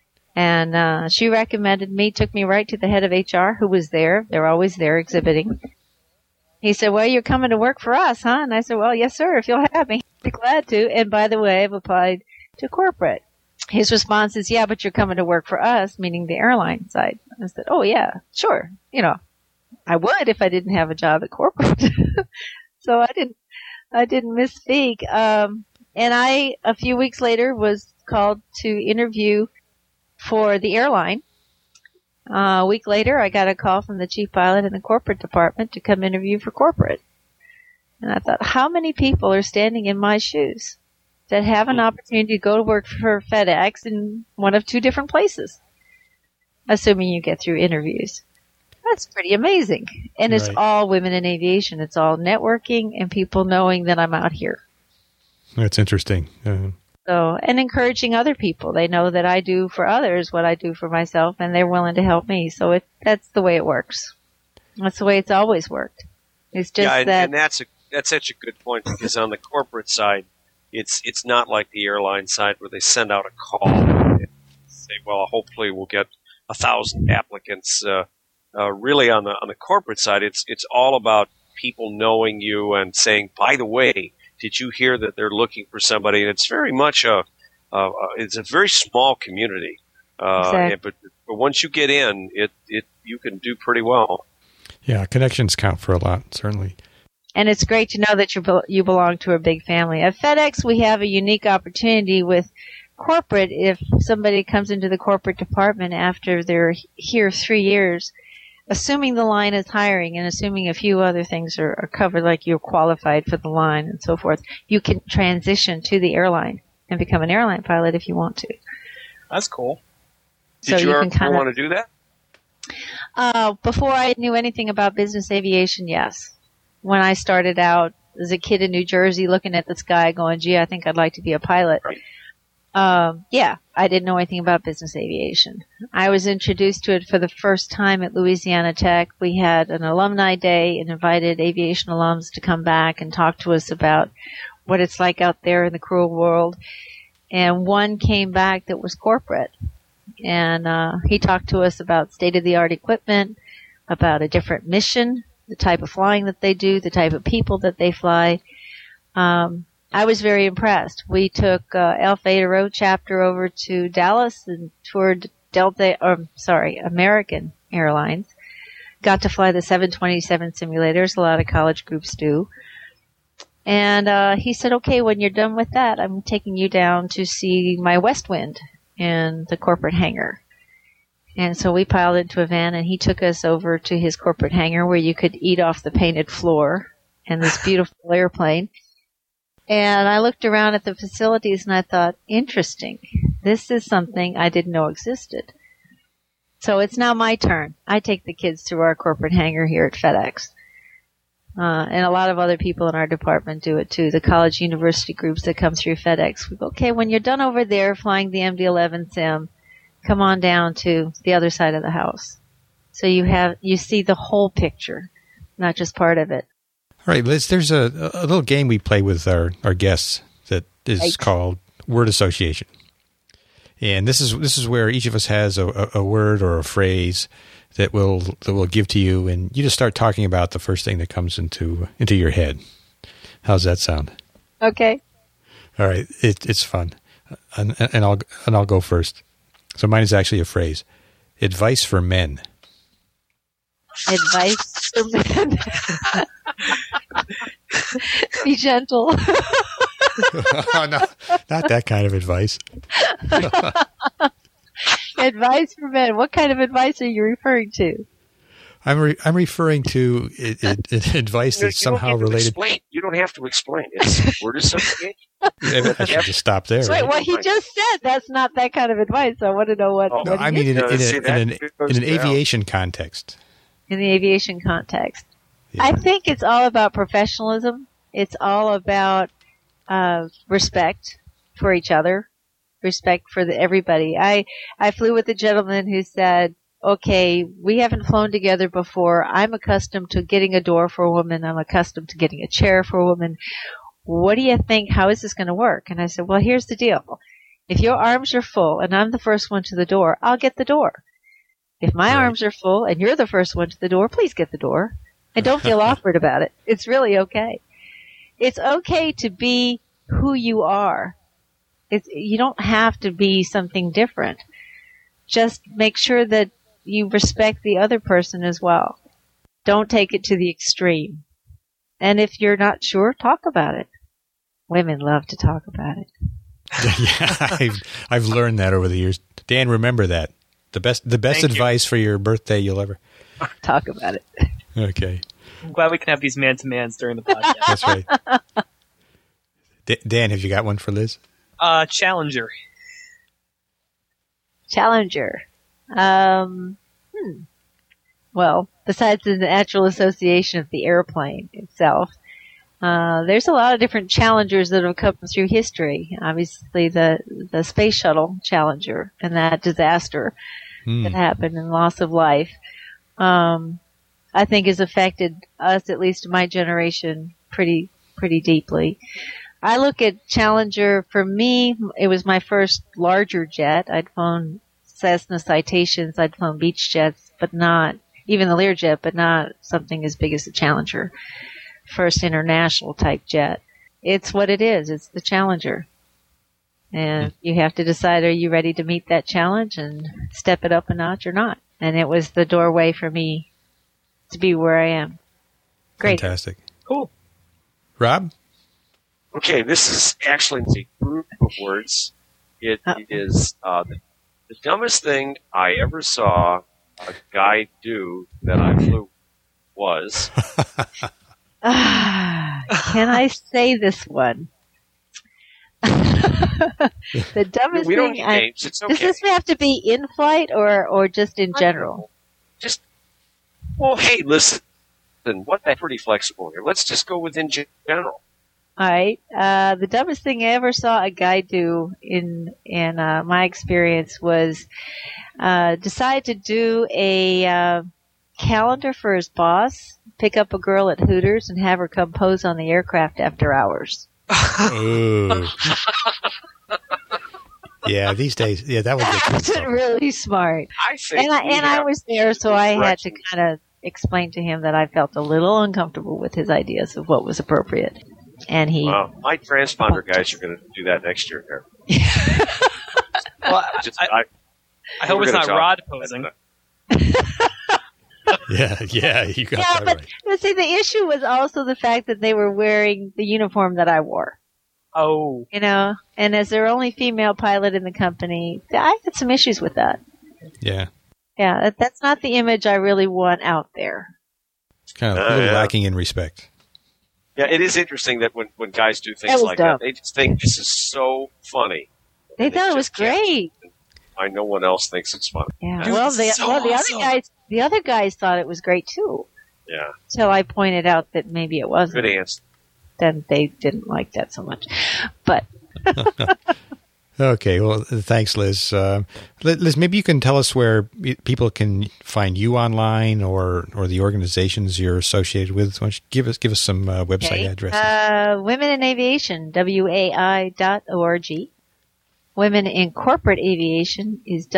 And she recommended me, took me right to the head of HR, who was there. They're always there exhibiting. He said, well, you're coming to work for us, huh? And I said, well, yes, sir, if you'll have me. I'd be glad to. And by the way, I've applied to corporate. His response is, yeah, but you're coming to work for us, meaning the airline side. I said, oh, yeah, sure. I would if I didn't have a job at corporate. So I didn't misspeak. And I, a few weeks later, was called to interview for the airline. A week later, I got a call from the chief pilot in the corporate department to come interview for corporate. And I thought, how many people are standing in my shoes that have an opportunity to go to work for FedEx in one of 2 different places, assuming you get through interviews? That's pretty amazing. And it's Right. all women in aviation. It's all networking and people knowing that I'm out here. That's interesting. So, and encouraging other people. They know that I do for others what I do for myself, and they're willing to help me. So that's the way it works. That's the way it's always worked. It's just and that's such a good point, because on the corporate side, it's not like the airline side where they send out a call and say, well, hopefully we'll get 1,000 applicants. Really on the corporate side, it's all about people knowing you and saying, by the way, did you hear that they're looking for somebody? And it's very much it's a very small community. Exactly. But once you get in, you can do pretty well. Yeah, connections count for a lot, certainly. And it's great to know that you belong to a big family. At FedEx, we have a unique opportunity with corporate. If somebody comes into the corporate department after they're here 3 years, assuming the line is hiring and assuming a few other things are covered, like you're qualified for the line and so forth, you can transition to the airline and become an airline pilot if you want to. That's cool. Did So you you ever can want to do that? Before I knew anything about business aviation, yes. When I started out as a kid in New Jersey looking at the sky going, gee, I think I'd like to be a pilot. Right. I didn't know anything about business aviation. I was introduced to it for the first time at Louisiana Tech. We had an alumni day and invited aviation alums to come back and talk to us about what it's like out there in the cruel world. And one came back that was corporate. And he talked to us about state-of-the-art equipment, about a different mission, the type of flying that they do, the type of people that they fly. I was very impressed. We took Alpha Eta Rho chapter over to Dallas and toured American Airlines. Got to fly the 727 simulators. A lot of college groups do. And he said, okay, when you're done with that, I'm taking you down to see my West Wind in the corporate hangar. And so we piled into a van, and he took us over to his corporate hangar where you could eat off the painted floor and this beautiful airplane. And I looked around at the facilities and I thought, interesting. This is something I didn't know existed. So it's now my turn. I take the kids to our corporate hangar here at FedEx. And a lot of other people in our department do it too. The college university groups that come through FedEx. We go, okay, when you're done over there flying the MD-11 sim, come on down to the other side of the house. So you see the whole picture, not just part of it. All right, Liz, there's a little game we play with our guests that is called word association. And this is where each of us has a word or a phrase that we'll give to you, and you just start talking about the first thing that comes into your head. How's that sound? Okay. All right, it's fun. And I'll go first. So mine is actually a phrase. Advice for men. Advice for men. Be gentle. Oh, no, not that kind of advice. Advice for men. What kind of advice are you referring to? I'm referring to advice that's somehow related. You don't have to explain. It's word association. I should just stop there. Wait, what he just said, that's not that kind of advice. I want to know what. No, I mean in an aviation context. In the aviation context. Yeah. I think it's all about professionalism. It's all about respect for each other, respect for everybody. I flew with a gentleman who said, okay, we haven't flown together before. I'm accustomed to getting a door for a woman. I'm accustomed to getting a chair for a woman. What do you think? How is this going to work? And I said, well, here's the deal. If your arms are full and I'm the first one to the door, I'll get the door. If my arms are full and you're the first one to the door, please get the door. And don't feel awkward about it. It's really okay. It's okay to be who you are. You don't have to be something different. Just make sure that you respect the other person as well. Don't take it to the extreme. And if you're not sure, talk about it. Women love to talk about it. Yeah, I've learned that over the years. Dan, remember that. The best advice for your birthday you'll ever talk about it. Okay. I'm glad we can have these man-to-mans during the podcast. That's right. Dan, have you got one for Liz? Challenger. Challenger. Well, besides the natural association of the airplane itself, there's a lot of different Challengers that have come through history. Obviously, the space shuttle Challenger and that disaster that happened and loss of life, I think has affected us, at least my generation, pretty deeply. I look at Challenger, for me, it was my first larger jet. I'd flown Cessna Citations, I'd flown Beech jets, but not, even the Learjet, but not something as big as the Challenger. First international type jet. It's what it is. It's the Challenger. And you have to decide, are you ready to meet that challenge and step it up a notch or not? And it was the doorway for me to be where I am. Great. Fantastic. Cool. Rob? Okay, this is actually a group of words. It is the dumbest thing I ever saw a guy do that I flew was... Can I say this one? The dumbest we don't thing. need names. It's okay. Does this have to be in flight or just in general? Well, hey, listen. and what the pretty flexible here. Let's just go with in general. All right. The dumbest thing I ever saw a guy do in my experience was decide to do a calendar for his boss, pick up a girl at Hooters, and have her come pose on the aircraft after hours. Ooh. Yeah, these days, that would get That's really smart. I think I was there, so I had to kind of explain to him that I felt a little uncomfortable with his ideas of what was appropriate. And he... Well, my transponder guys are going to do that next year. Well, I hope it's not Rod posing. Yeah, you got that right. But see, the issue was also the fact that they were wearing the uniform that I wore. Oh. And as their only female pilot in the company, I had some issues with that. Yeah. Yeah, that's not the image I really want out there. It's kind of a little lacking in respect. Yeah, it is interesting that when guys do things like that, they just think this is so funny. They thought it was great. I know one else thinks it's funny. Yeah. Dude, Well, awesome. the other guys thought it was great too. Yeah. Until I pointed out that maybe it wasn't. Good answer. Then they didn't like that so much. But Okay, well, thanks, Liz. Liz, maybe you can tell us where people can find you online or the organizations you're associated with. Why don't you give us some website addresses? Women in Aviation, WAI.org. Women in Corporate Aviation is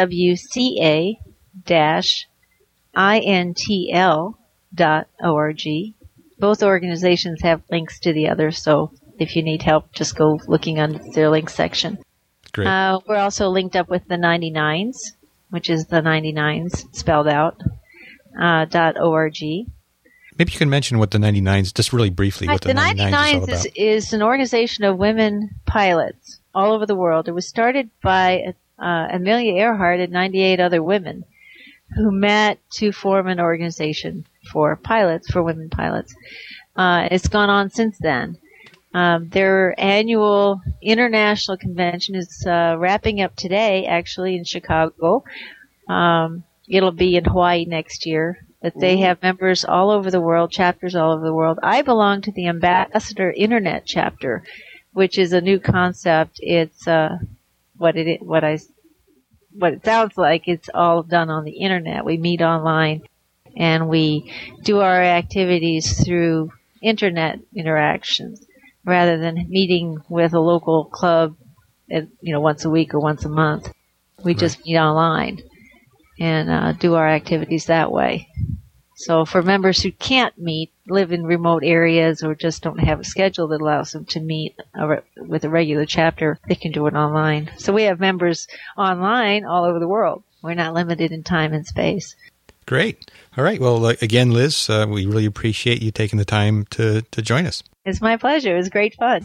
WCA-INTL.org. Both organizations have links to the others, so if you need help, just go looking under their links section. Great. We're also linked up with the 99s, which is the 99s spelled out, .org. Maybe you can mention what the 99s, just really briefly, what the 99s is all about. is an organization of women pilots all over the world. It was started by Amelia Earhart and 98 other women who met to form an organization for pilots, for women pilots. It's gone on since then. Their annual international convention is wrapping up today, actually, in Chicago. It'll be in Hawaii next year. But they have members all over the world, chapters all over the world. I belong to the Ambassador Internet chapter, which is a new concept. It's what it sounds like. It's all done on the internet. We meet online, and we do our activities through internet interactions, rather than meeting with a local club, once a week or once a month. We just meet online and do our activities that way. So for members who can't meet, live in remote areas, or just don't have a schedule that allows them to meet with a regular chapter, they can do it online. So we have members online all over the world. We're not limited in time and space. Great. All right. Well, again, Liz, we really appreciate you taking the time to join us. It's my pleasure. It was great fun.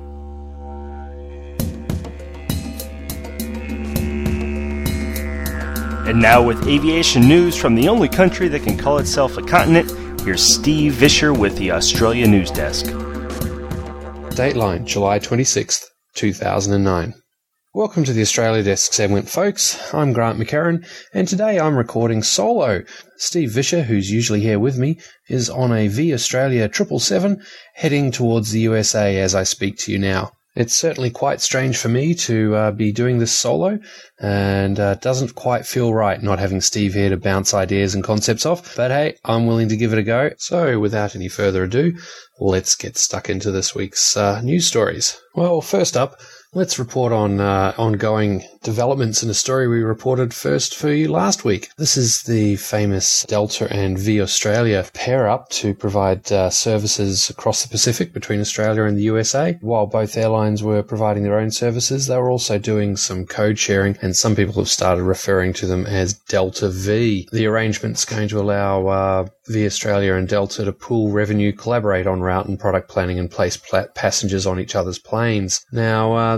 And now with aviation news from the only country that can call itself a continent, here's Steve Vischer with the Australia News Desk. Dateline, July 26th, 2009. Welcome to the Australia Desk segment, folks. I'm Grant McCarran, and today I'm recording solo. Steve Vischer, who's usually here with me, is on a V Australia 777 heading towards the USA as I speak to you now. It's certainly quite strange for me to be doing this solo, and doesn't quite feel right not having Steve here to bounce ideas and concepts off, but hey, I'm willing to give it a go. So without any further ado, let's get stuck into this week's news stories. Well, first up, let's report on ongoing developments in a story we reported first for you last week. This is the famous Delta and V Australia pair up to provide services across the Pacific between Australia and the USA. While both airlines were providing their own services, they were also doing some code sharing, and some people have started referring to them as Delta V. The arrangement's going to allow V Australia and Delta to pool revenue, collaborate on route and product planning, and place passengers on each other's planes. Now,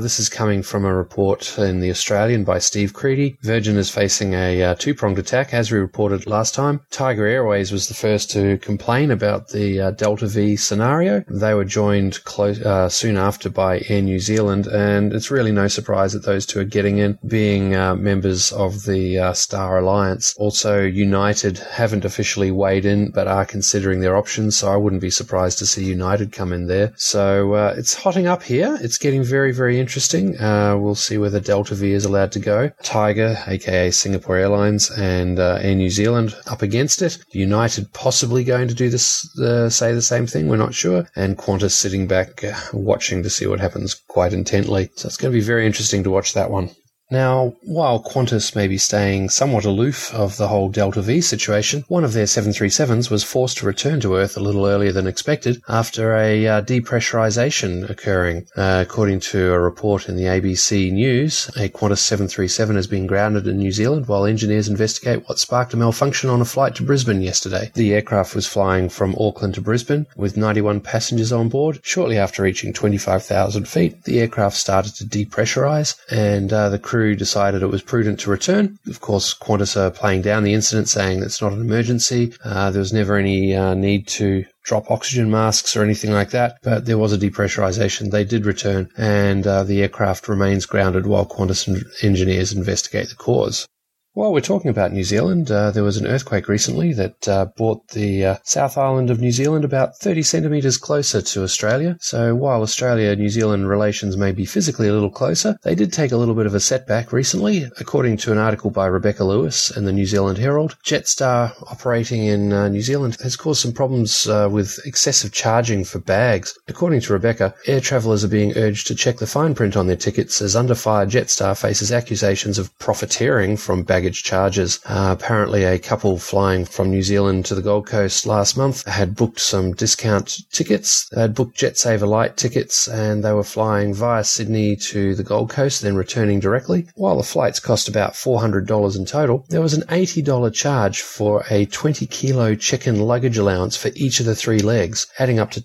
this is coming from a report in The Australian by Steve Creedy. Virgin is facing a two-pronged attack, as we reported last time. Tiger Airways was the first to complain about the Delta V scenario. They were joined soon after by Air New Zealand, and it's really no surprise that those two are getting in, being members of the Star Alliance. Also, United haven't officially weighed in, but are considering their options, so I wouldn't be surprised to see United come in there. So it's hotting up here. It's getting very, very interesting. We'll see whether Delta V is allowed to go. Tiger, aka Singapore Airlines, and Air New Zealand up against it. United possibly going to do this, say the same thing. We're not sure. And Qantas sitting back watching to see what happens quite intently. So it's going to be very interesting to watch that one. Now, while Qantas may be staying somewhat aloof of the whole Delta V situation, one of their 737s was forced to return to Earth a little earlier than expected after a depressurization occurring. According to a report in the ABC News, a Qantas 737 has been grounded in New Zealand while engineers investigate what sparked a malfunction on a flight to Brisbane yesterday. The aircraft was flying from Auckland to Brisbane with 91 passengers on board. Shortly after reaching 25,000 feet, the aircraft started to depressurize, and the crew decided it was prudent to return. Of course, Qantas are playing down the incident, saying it's not an emergency. There was never any need to drop oxygen masks or anything like that, but there was a depressurization. They did return, and the aircraft remains grounded while Qantas engineers investigate the cause. While we're talking about New Zealand, there was an earthquake recently that brought the South Island of New Zealand about 30 centimetres closer to Australia. So while Australia-New Zealand relations may be physically a little closer, they did take a little bit of a setback recently. According to an article by Rebecca Lewis in the New Zealand Herald, Jetstar operating in New Zealand has caused some problems with excessive charging for bags. According to Rebecca, air travellers are being urged to check the fine print on their tickets as under fire Jetstar faces accusations of profiteering from baggage charges. Apparently a couple flying from New Zealand to the Gold Coast last month had booked some discount tickets. They had booked JetSaver Lite tickets, and they were flying via Sydney to the Gold Coast, then returning directly. While the flights cost about $400 in total, there was an $80 charge for a 20-kilo check-in luggage allowance for each of the 3 legs, adding up to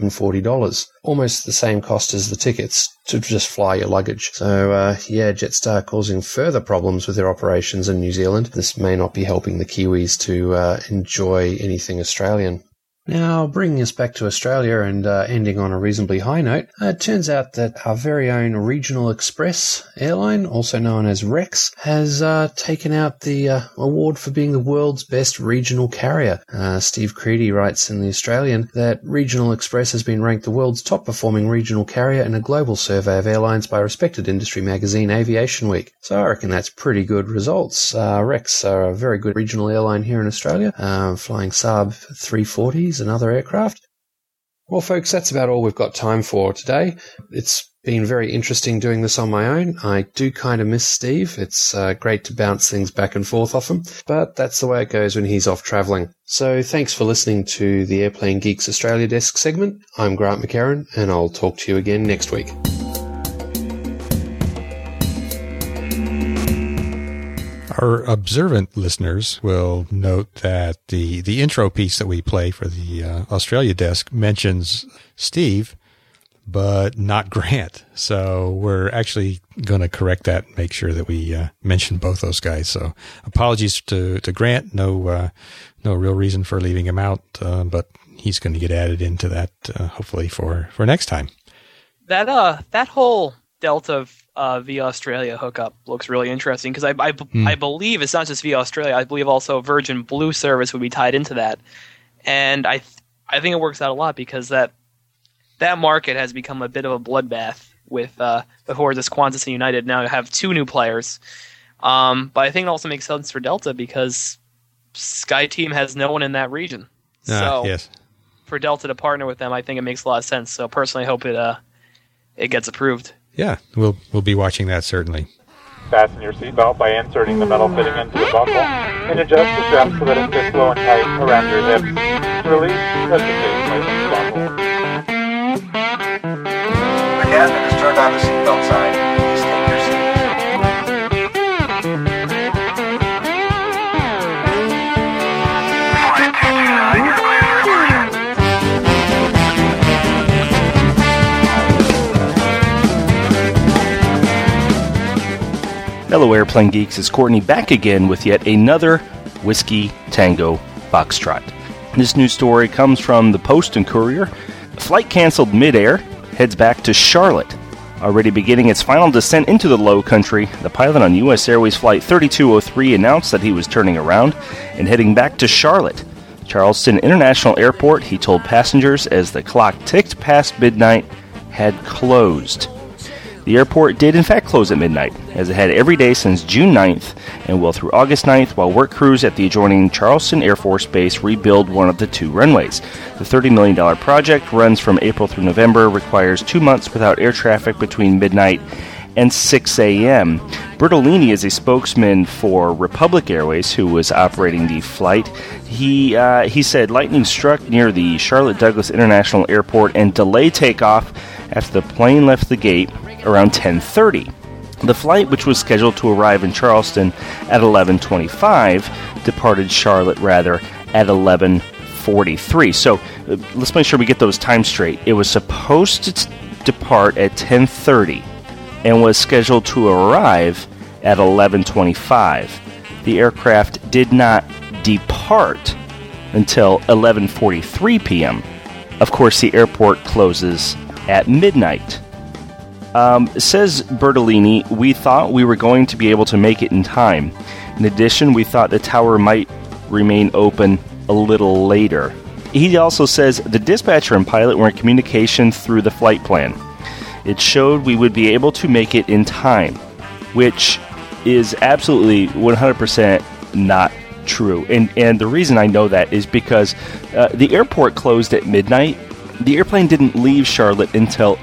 $240. Almost the same cost as the tickets to just fly your luggage. So, Jetstar causing further problems with their operations in New Zealand. This may not be helping the Kiwis to enjoy anything Australian. Now, bringing us back to Australia and ending on a reasonably high note, it turns out that our very own Regional Express airline, also known as Rex, has taken out the award for being the world's best regional carrier. Steve Creedy writes in The Australian that Regional Express has been ranked the world's top-performing regional carrier in a global survey of airlines by respected industry magazine Aviation Week. So I reckon that's pretty good results. Rex are a very good regional airline here in Australia, flying Saab 340s and other aircraft. Well, folks, that's about all we've got time for today. It's been very interesting doing this on my own. I do kind of miss Steve. It's great to bounce things back and forth off him, but that's the way it goes when he's off travelling. So thanks for listening to the Airplane Geeks Australia Desk segment. I'm Grant McHerron, and I'll talk to you again next week. Our observant listeners will note that the intro piece that we play for the Australia desk mentions Steve, but not Grant. So we're actually going to correct that and make sure that we mention both those guys. So apologies to Grant. No real reason for leaving him out, but he's going to get added into that hopefully for next time. That whole Delta via Australia hookup looks really interesting because I believe it's not just via Australia. I believe also Virgin Blue service would be tied into that, and I think it works out a lot because that market has become a bit of a bloodbath with before this Qantas and United now have 2 new players. But I think it also makes sense for Delta because SkyTeam has no one in that region. So yes. For Delta to partner with them, I think it makes a lot of sense. So personally, I hope it gets approved. Yeah, we'll be watching that certainly. Fasten your seatbelt by inserting the metal fitting into the buckle and adjust the strap so that it fits low and tight around your hips. To release, press the faceplate and buckle. The captain has turned on the seatbelt sign. Please take your seat. Flight 229, you're clear for departure. Hello, Airplane Geeks. It's Courtney back again with yet another Whiskey Tango Foxtrot. This news story comes from the Post and Courier. A flight canceled midair heads back to Charlotte. Already beginning its final descent into the low country, the pilot on U.S. Airways Flight 3203 announced that he was turning around and heading back to Charlotte. Charleston International Airport, he told passengers as the clock ticked past midnight, had closed. The airport did in fact close at midnight, as it had every day since June 9th and will through August 9th, while work crews at the adjoining Charleston Air Force Base rebuild one of the two runways. The $30 million project runs from April through November, requires 2 months without air traffic between midnight and 6 a.m. Bertolini is a spokesman for Republic Airways, who was operating the flight. He said lightning struck near the Charlotte Douglas International Airport and delayed takeoff after the plane left the gate around 10:30. The flight, which was scheduled to arrive in Charleston at 11:25, departed Charlotte at 11:43. So let's make sure we get those times straight. It was supposed to depart at 10:30 and was scheduled to arrive at 11:25. The aircraft did not depart until 11:43 p.m. Of course, the airport closes at midnight. Says Bertolini, we thought we were going to be able to make it in time. In addition, we thought the tower might remain open a little later. He also says the dispatcher and pilot were in communication through the flight plan. It showed we would be able to make it in time, which is absolutely 100% not true. And the reason I know that is because the airport closed at midnight. The airplane didn't leave Charlotte until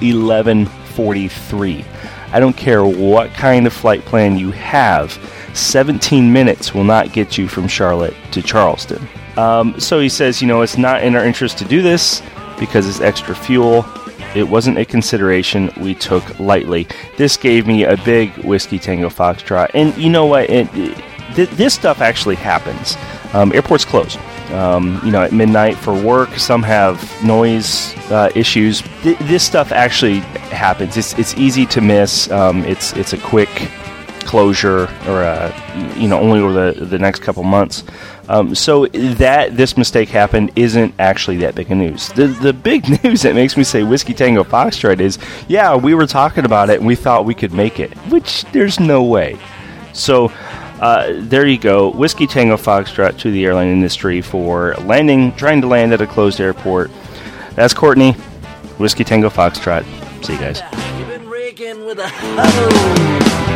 11:43. I don't care what kind of flight plan you have, 17 minutes will not get you from Charlotte to Charleston. So he says, it's not in our interest to do this because it's extra fuel. It wasn't a consideration we took lightly. This gave me a big Whiskey Tango Foxtrot. And you know what? This stuff actually happens. Airports close. At midnight for work. Some have noise issues. This stuff actually happens. It's easy to miss. It's a quick closure, or only over the next couple months. So that this mistake happened isn't actually that big of news. The big news that makes me say Whiskey Tango Foxtrot is, yeah, we were talking about it and we thought we could make it, which there's no way. So there you go. Whiskey Tango Foxtrot to the airline industry for trying to land at a closed airport. That's Courtney. Whiskey Tango Foxtrot. See you guys. You've been raking with a hoe.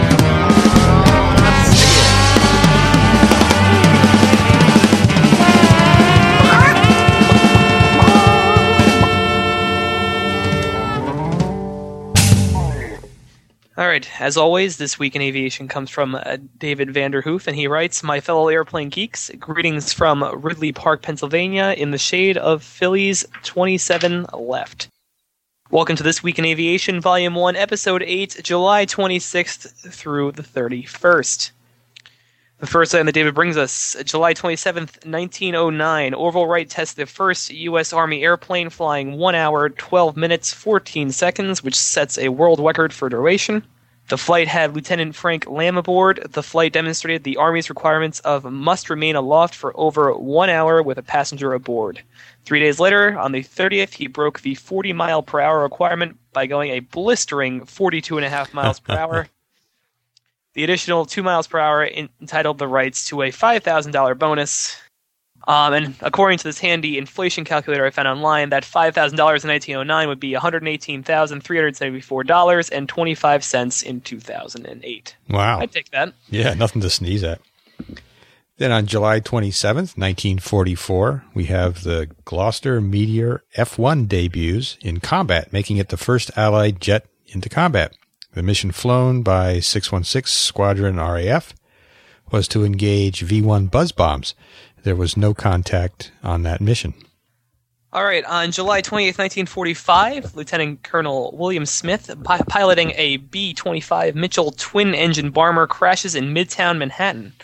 All right, as always, This Week in Aviation comes from David Vanderhoof, and he writes, My fellow airplane geeks, greetings from Ridley Park, Pennsylvania, in the shade of Philly's 27 left. Welcome to This Week in Aviation, Volume 1, Episode 8, July 26th through the 31st. The first item that David brings us, July 27th, 1909, Orville Wright tested the first U.S. Army airplane flying 1 hour, 12 minutes, 14 seconds, which sets a world record for duration. The flight had Lieutenant Frank Lamb aboard. The flight demonstrated the Army's requirements of must remain aloft for over 1 hour with a passenger aboard. 3 days later, on the 30th, he broke the 40-mile-per-hour requirement by going a blistering 42.5 miles per hour. The additional 2 miles per hour entitled the Wrights to a $5,000 bonus. And according to this handy inflation calculator I found online, that $5,000 in 1909 would be $118,374.25 in 2008. Wow. I'd take that. Yeah, nothing to sneeze at. Then on July 27th, 1944, we have the Gloster Meteor F-1 debuts in combat, making it the first Allied jet into combat. The mission flown by 616 Squadron RAF was to engage V-1 buzz bombs. There was no contact on that mission. All right, on July 28th, 1945, Lieutenant Colonel William Smith, piloting a B-25 Mitchell twin-engine bomber, crashes in Midtown Manhattan.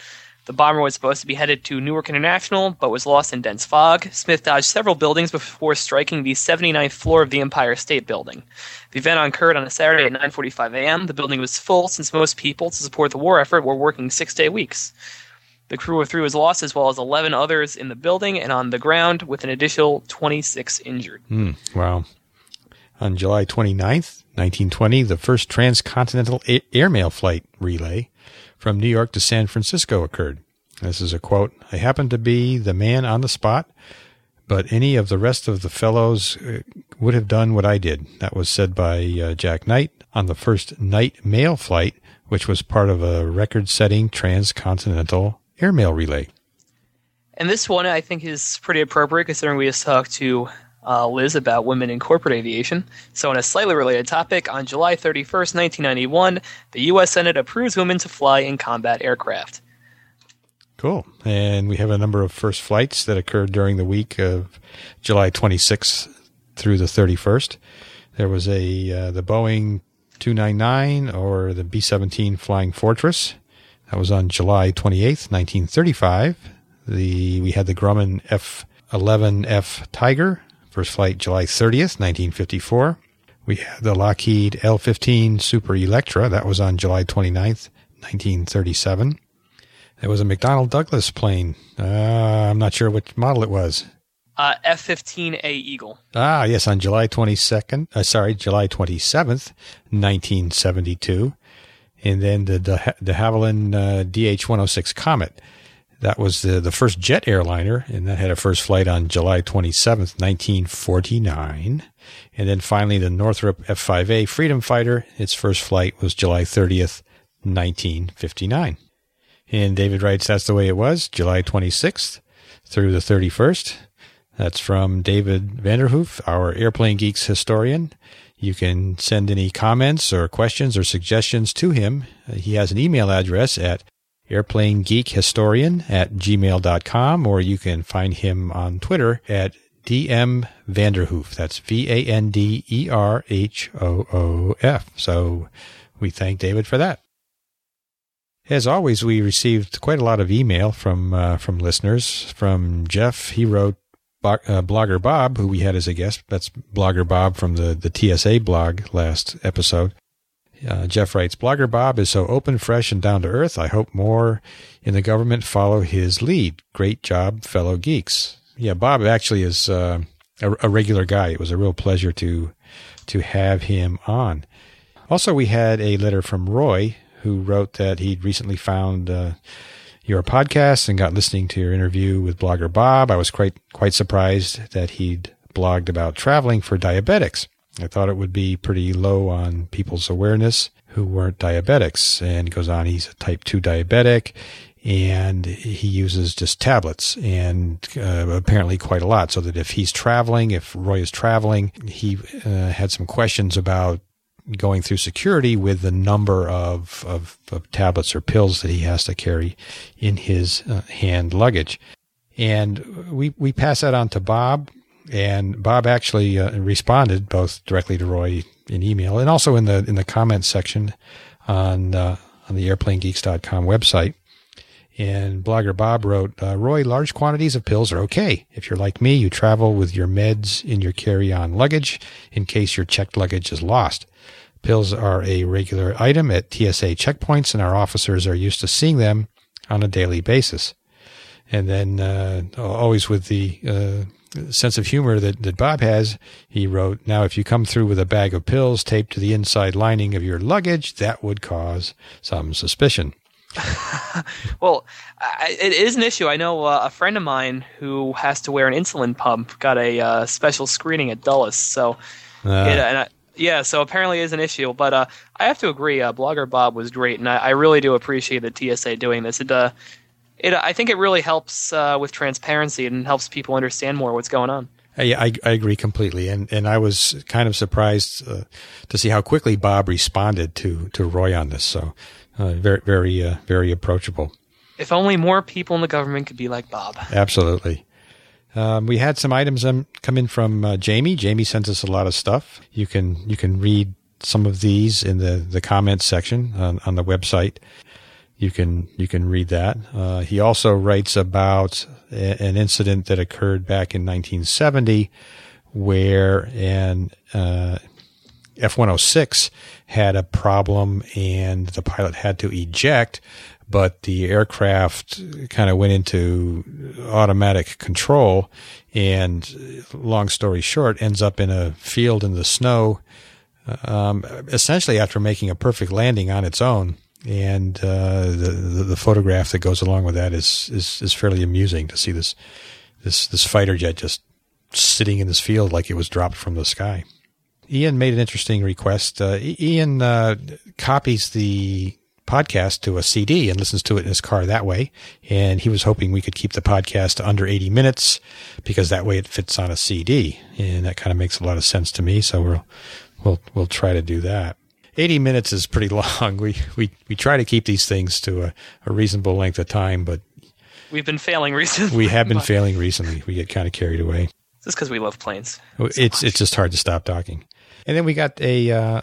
The bomber was supposed to be headed to Newark International, but was lost in dense fog. Smith dodged several buildings before striking the 79th floor of the Empire State Building. The event occurred on a Saturday at 9:45 a.m. The building was full since most people, to support the war effort, were working 6-day weeks. The crew of 3 was lost, as well as 11 others in the building and on the ground, with an additional 26 injured. Wow. On July 29th, 1920, the first transcontinental airmail flight relay from New York to San Francisco occurred. This is a quote, "I happened to be the man on the spot, but any of the rest of the fellows would have done what I did." That was said by Jack Knight on the first night mail flight, which was part of a record-setting transcontinental airmail relay. And this one, I think, is pretty appropriate, considering we just talked to Liz about women in corporate aviation. So on a slightly related topic, on July 31st, 1991, the U.S. Senate approves women to fly in combat aircraft. Cool. And we have a number of first flights that occurred during the week of July 26th through the 31st. There was the Boeing 299 or the B-17 Flying Fortress. That was on July 28th, 1935. We had the Grumman F-11F Tiger. First flight July 30th, 1954. We had the Lockheed L-15 Super Electra. That was on July 29th, 1937. There was a McDonnell Douglas plane. I'm not sure which model it was. F-15A Eagle. Yes, on July 27th, 1972. And then the de Havilland DH-106 Comet. That was the first jet airliner, and that had a first flight on July 27th, 1949. And then finally, the Northrop F-5A Freedom Fighter. Its first flight was July 30th, 1959. And David writes, that's the way it was, July 26th through the 31st. That's from David Vanderhoof, our Airplane Geeks historian. You can send any comments or questions or suggestions to him. He has an email address at airplanegeekhistorian@gmail.com, or you can find him on Twitter at DM Vanderhoof. That's VANDERHOOF. So we thank David for that. As always, we received quite a lot of email from listeners. From Jeff, he wrote Blogger Bob, who we had as a guest. That's Blogger Bob from the TSA blog last episode. Jeff writes, Blogger Bob is so open, fresh, and down to earth. I hope more in the government follow his lead. Great job, fellow geeks. Yeah, Bob actually is a regular guy. It was a real pleasure to have him on. Also, we had a letter from Roy, who wrote that he'd recently found your podcast and got listening to your interview with Blogger Bob. I was quite surprised that he'd blogged about traveling for diabetics. I thought it would be pretty low on people's awareness who weren't diabetics. And he goes on, he's a type 2 diabetic, and he uses just tablets, and apparently quite a lot. So that if Roy is traveling, he had some questions about going through security with the number of tablets or pills that he has to carry in his hand luggage. And we pass that on to Bob. And Bob actually responded both directly to Roy in email and also in the comments section on the airplanegeeks.com website. And Blogger Bob wrote, Roy, large quantities of pills are okay. If you're like me, you travel with your meds in your carry-on luggage in case your checked luggage is lost. Pills are a regular item at TSA checkpoints, and our officers are used to seeing them on a daily basis. And then always with the sense of humor that Bob has, he wrote, now if you come through with a bag of pills taped to the inside lining of your luggage, that would cause some suspicion. Well, it is an issue. I know a friend of mine who has to wear an insulin pump got a special screening at Dulles. So, so apparently it is an issue. But I have to agree, Blogger Bob was great, and I really do appreciate the TSA doing this. I think it really helps with transparency and helps people understand more what's going on. Yeah, I agree completely, and I was kind of surprised to see how quickly Bob responded to Roy on this. So very, very, very approachable. If only more people in the government could be like Bob. Absolutely. We had some items come in from Jamie. Jamie sent us a lot of stuff. You can read some of these in the comments section on the website. you can read that. He also writes about an incident that occurred back in 1970 where an F-106 had a problem and the pilot had to eject, but the aircraft kind of went into automatic control and, long story short, ends up in a field in the snow, essentially after making a perfect landing on its own. And the photograph that goes along with that is fairly amusing to see this fighter jet just sitting in this field like it was dropped from the sky. Ian made an interesting request. Ian copies the podcast to a CD and listens to it in his car that way. And he was hoping we could keep the podcast to under 80 minutes because that way it fits on a CD. And that kind of makes a lot of sense to me. So we'll try to do that. 80 minutes is pretty long. We try to keep these things to a reasonable length of time, but we've been failing recently. We have been failing recently. We get kind of carried away. Just because we love planes. It's just hard to stop talking. And then we got a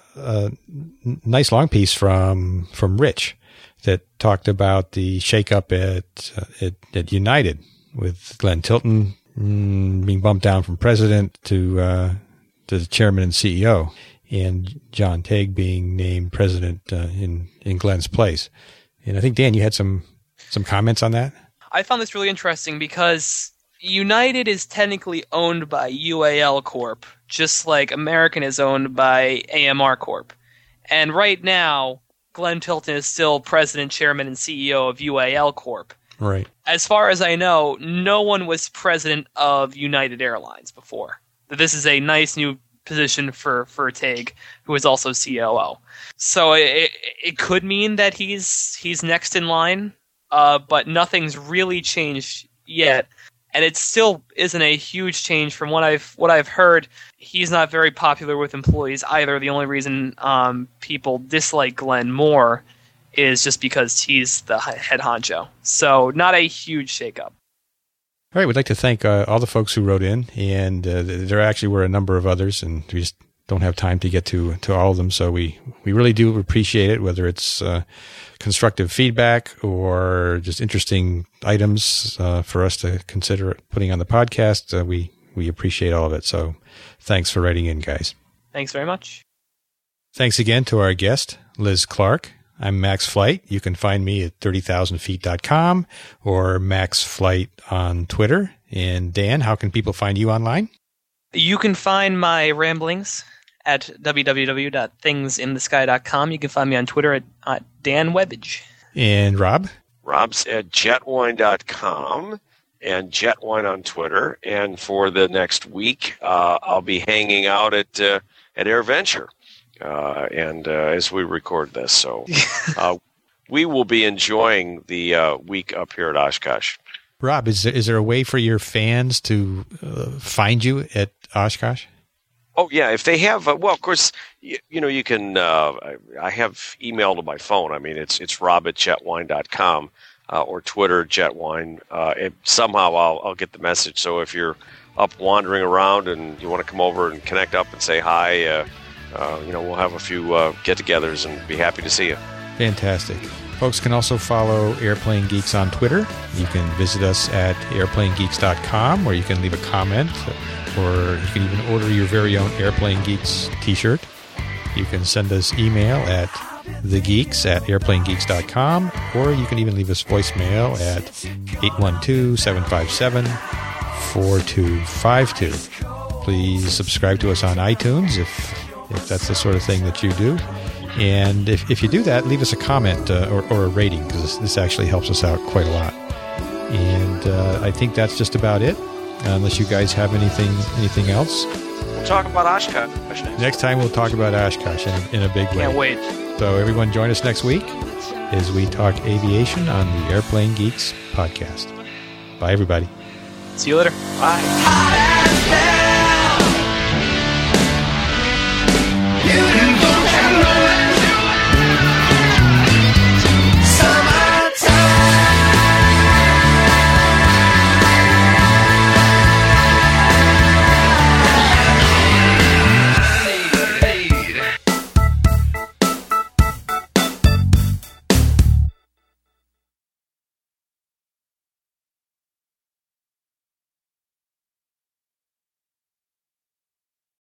nice long piece from Rich that talked about the shakeup at United with Glenn Tilton being bumped down from president to the chairman and CEO, and John Tague being named president in Glenn's place. And I think, Dan, you had some comments on that? I found this really interesting because United is technically owned by UAL Corp, just like American is owned by AMR Corp. And right now, Glenn Tilton is still president, chairman, and CEO of UAL Corp. Right. As far as I know, no one was president of United Airlines before. This is a nice new position for Tague, who is also COO. So it could mean that he's next in line, but nothing's really changed yet. And it still isn't a huge change from what I've heard. He's not very popular with employees either. The only reason people dislike Glenn more is just because he's the head honcho. So not a huge shakeup. All right, we'd like to thank all the folks who wrote in, and there actually were a number of others, and we just don't have time to get to all of them. So we really do appreciate it, whether it's constructive feedback or just interesting items for us to consider putting on the podcast. We appreciate all of it. So thanks for writing in, guys. Thanks very much. Thanks again to our guest, Liz Clark. I'm Max Flight. You can find me at 30,000feet.com or Max Flight on Twitter. And Dan, how can people find you online? You can find my ramblings at www.thingsinthesky.com. You can find me on Twitter at Dan Webbage. And Rob? Rob's at jetwine.com and Jetwine on Twitter. And for the next week, I'll be hanging out at AirVenture. As we record this, so we will be enjoying the week up here at Oshkosh. Rob, is there a way for your fans to find you at Oshkosh? Oh yeah, if they have, well, of course, you can. I have email to my phone. I mean, it's rob@jetwine.com or Twitter Jetwine. Somehow I'll get the message. So if you're up wandering around and you want to come over and connect up and say hi. We'll have a few get-togethers and be happy to see you. Fantastic. Folks can also follow Airplane Geeks on Twitter. You can visit us at airplanegeeks.com, where you can leave a comment, or you can even order your very own Airplane Geeks t-shirt. You can send us email at thegeeks@airplanegeeks.com, or you can even leave us voicemail at 812-757-4252. Please subscribe to us on iTunes if that's the sort of thing that you do. And if you do that, leave us a comment or a rating, because this actually helps us out quite a lot. And I think that's just about it, unless you guys have anything else. We'll talk about Oshkosh next time. We'll talk about Oshkosh in a big way. Can't wait. So everyone join us next week as we talk aviation on the Airplane Geeks podcast. Bye, everybody. See you later. Bye.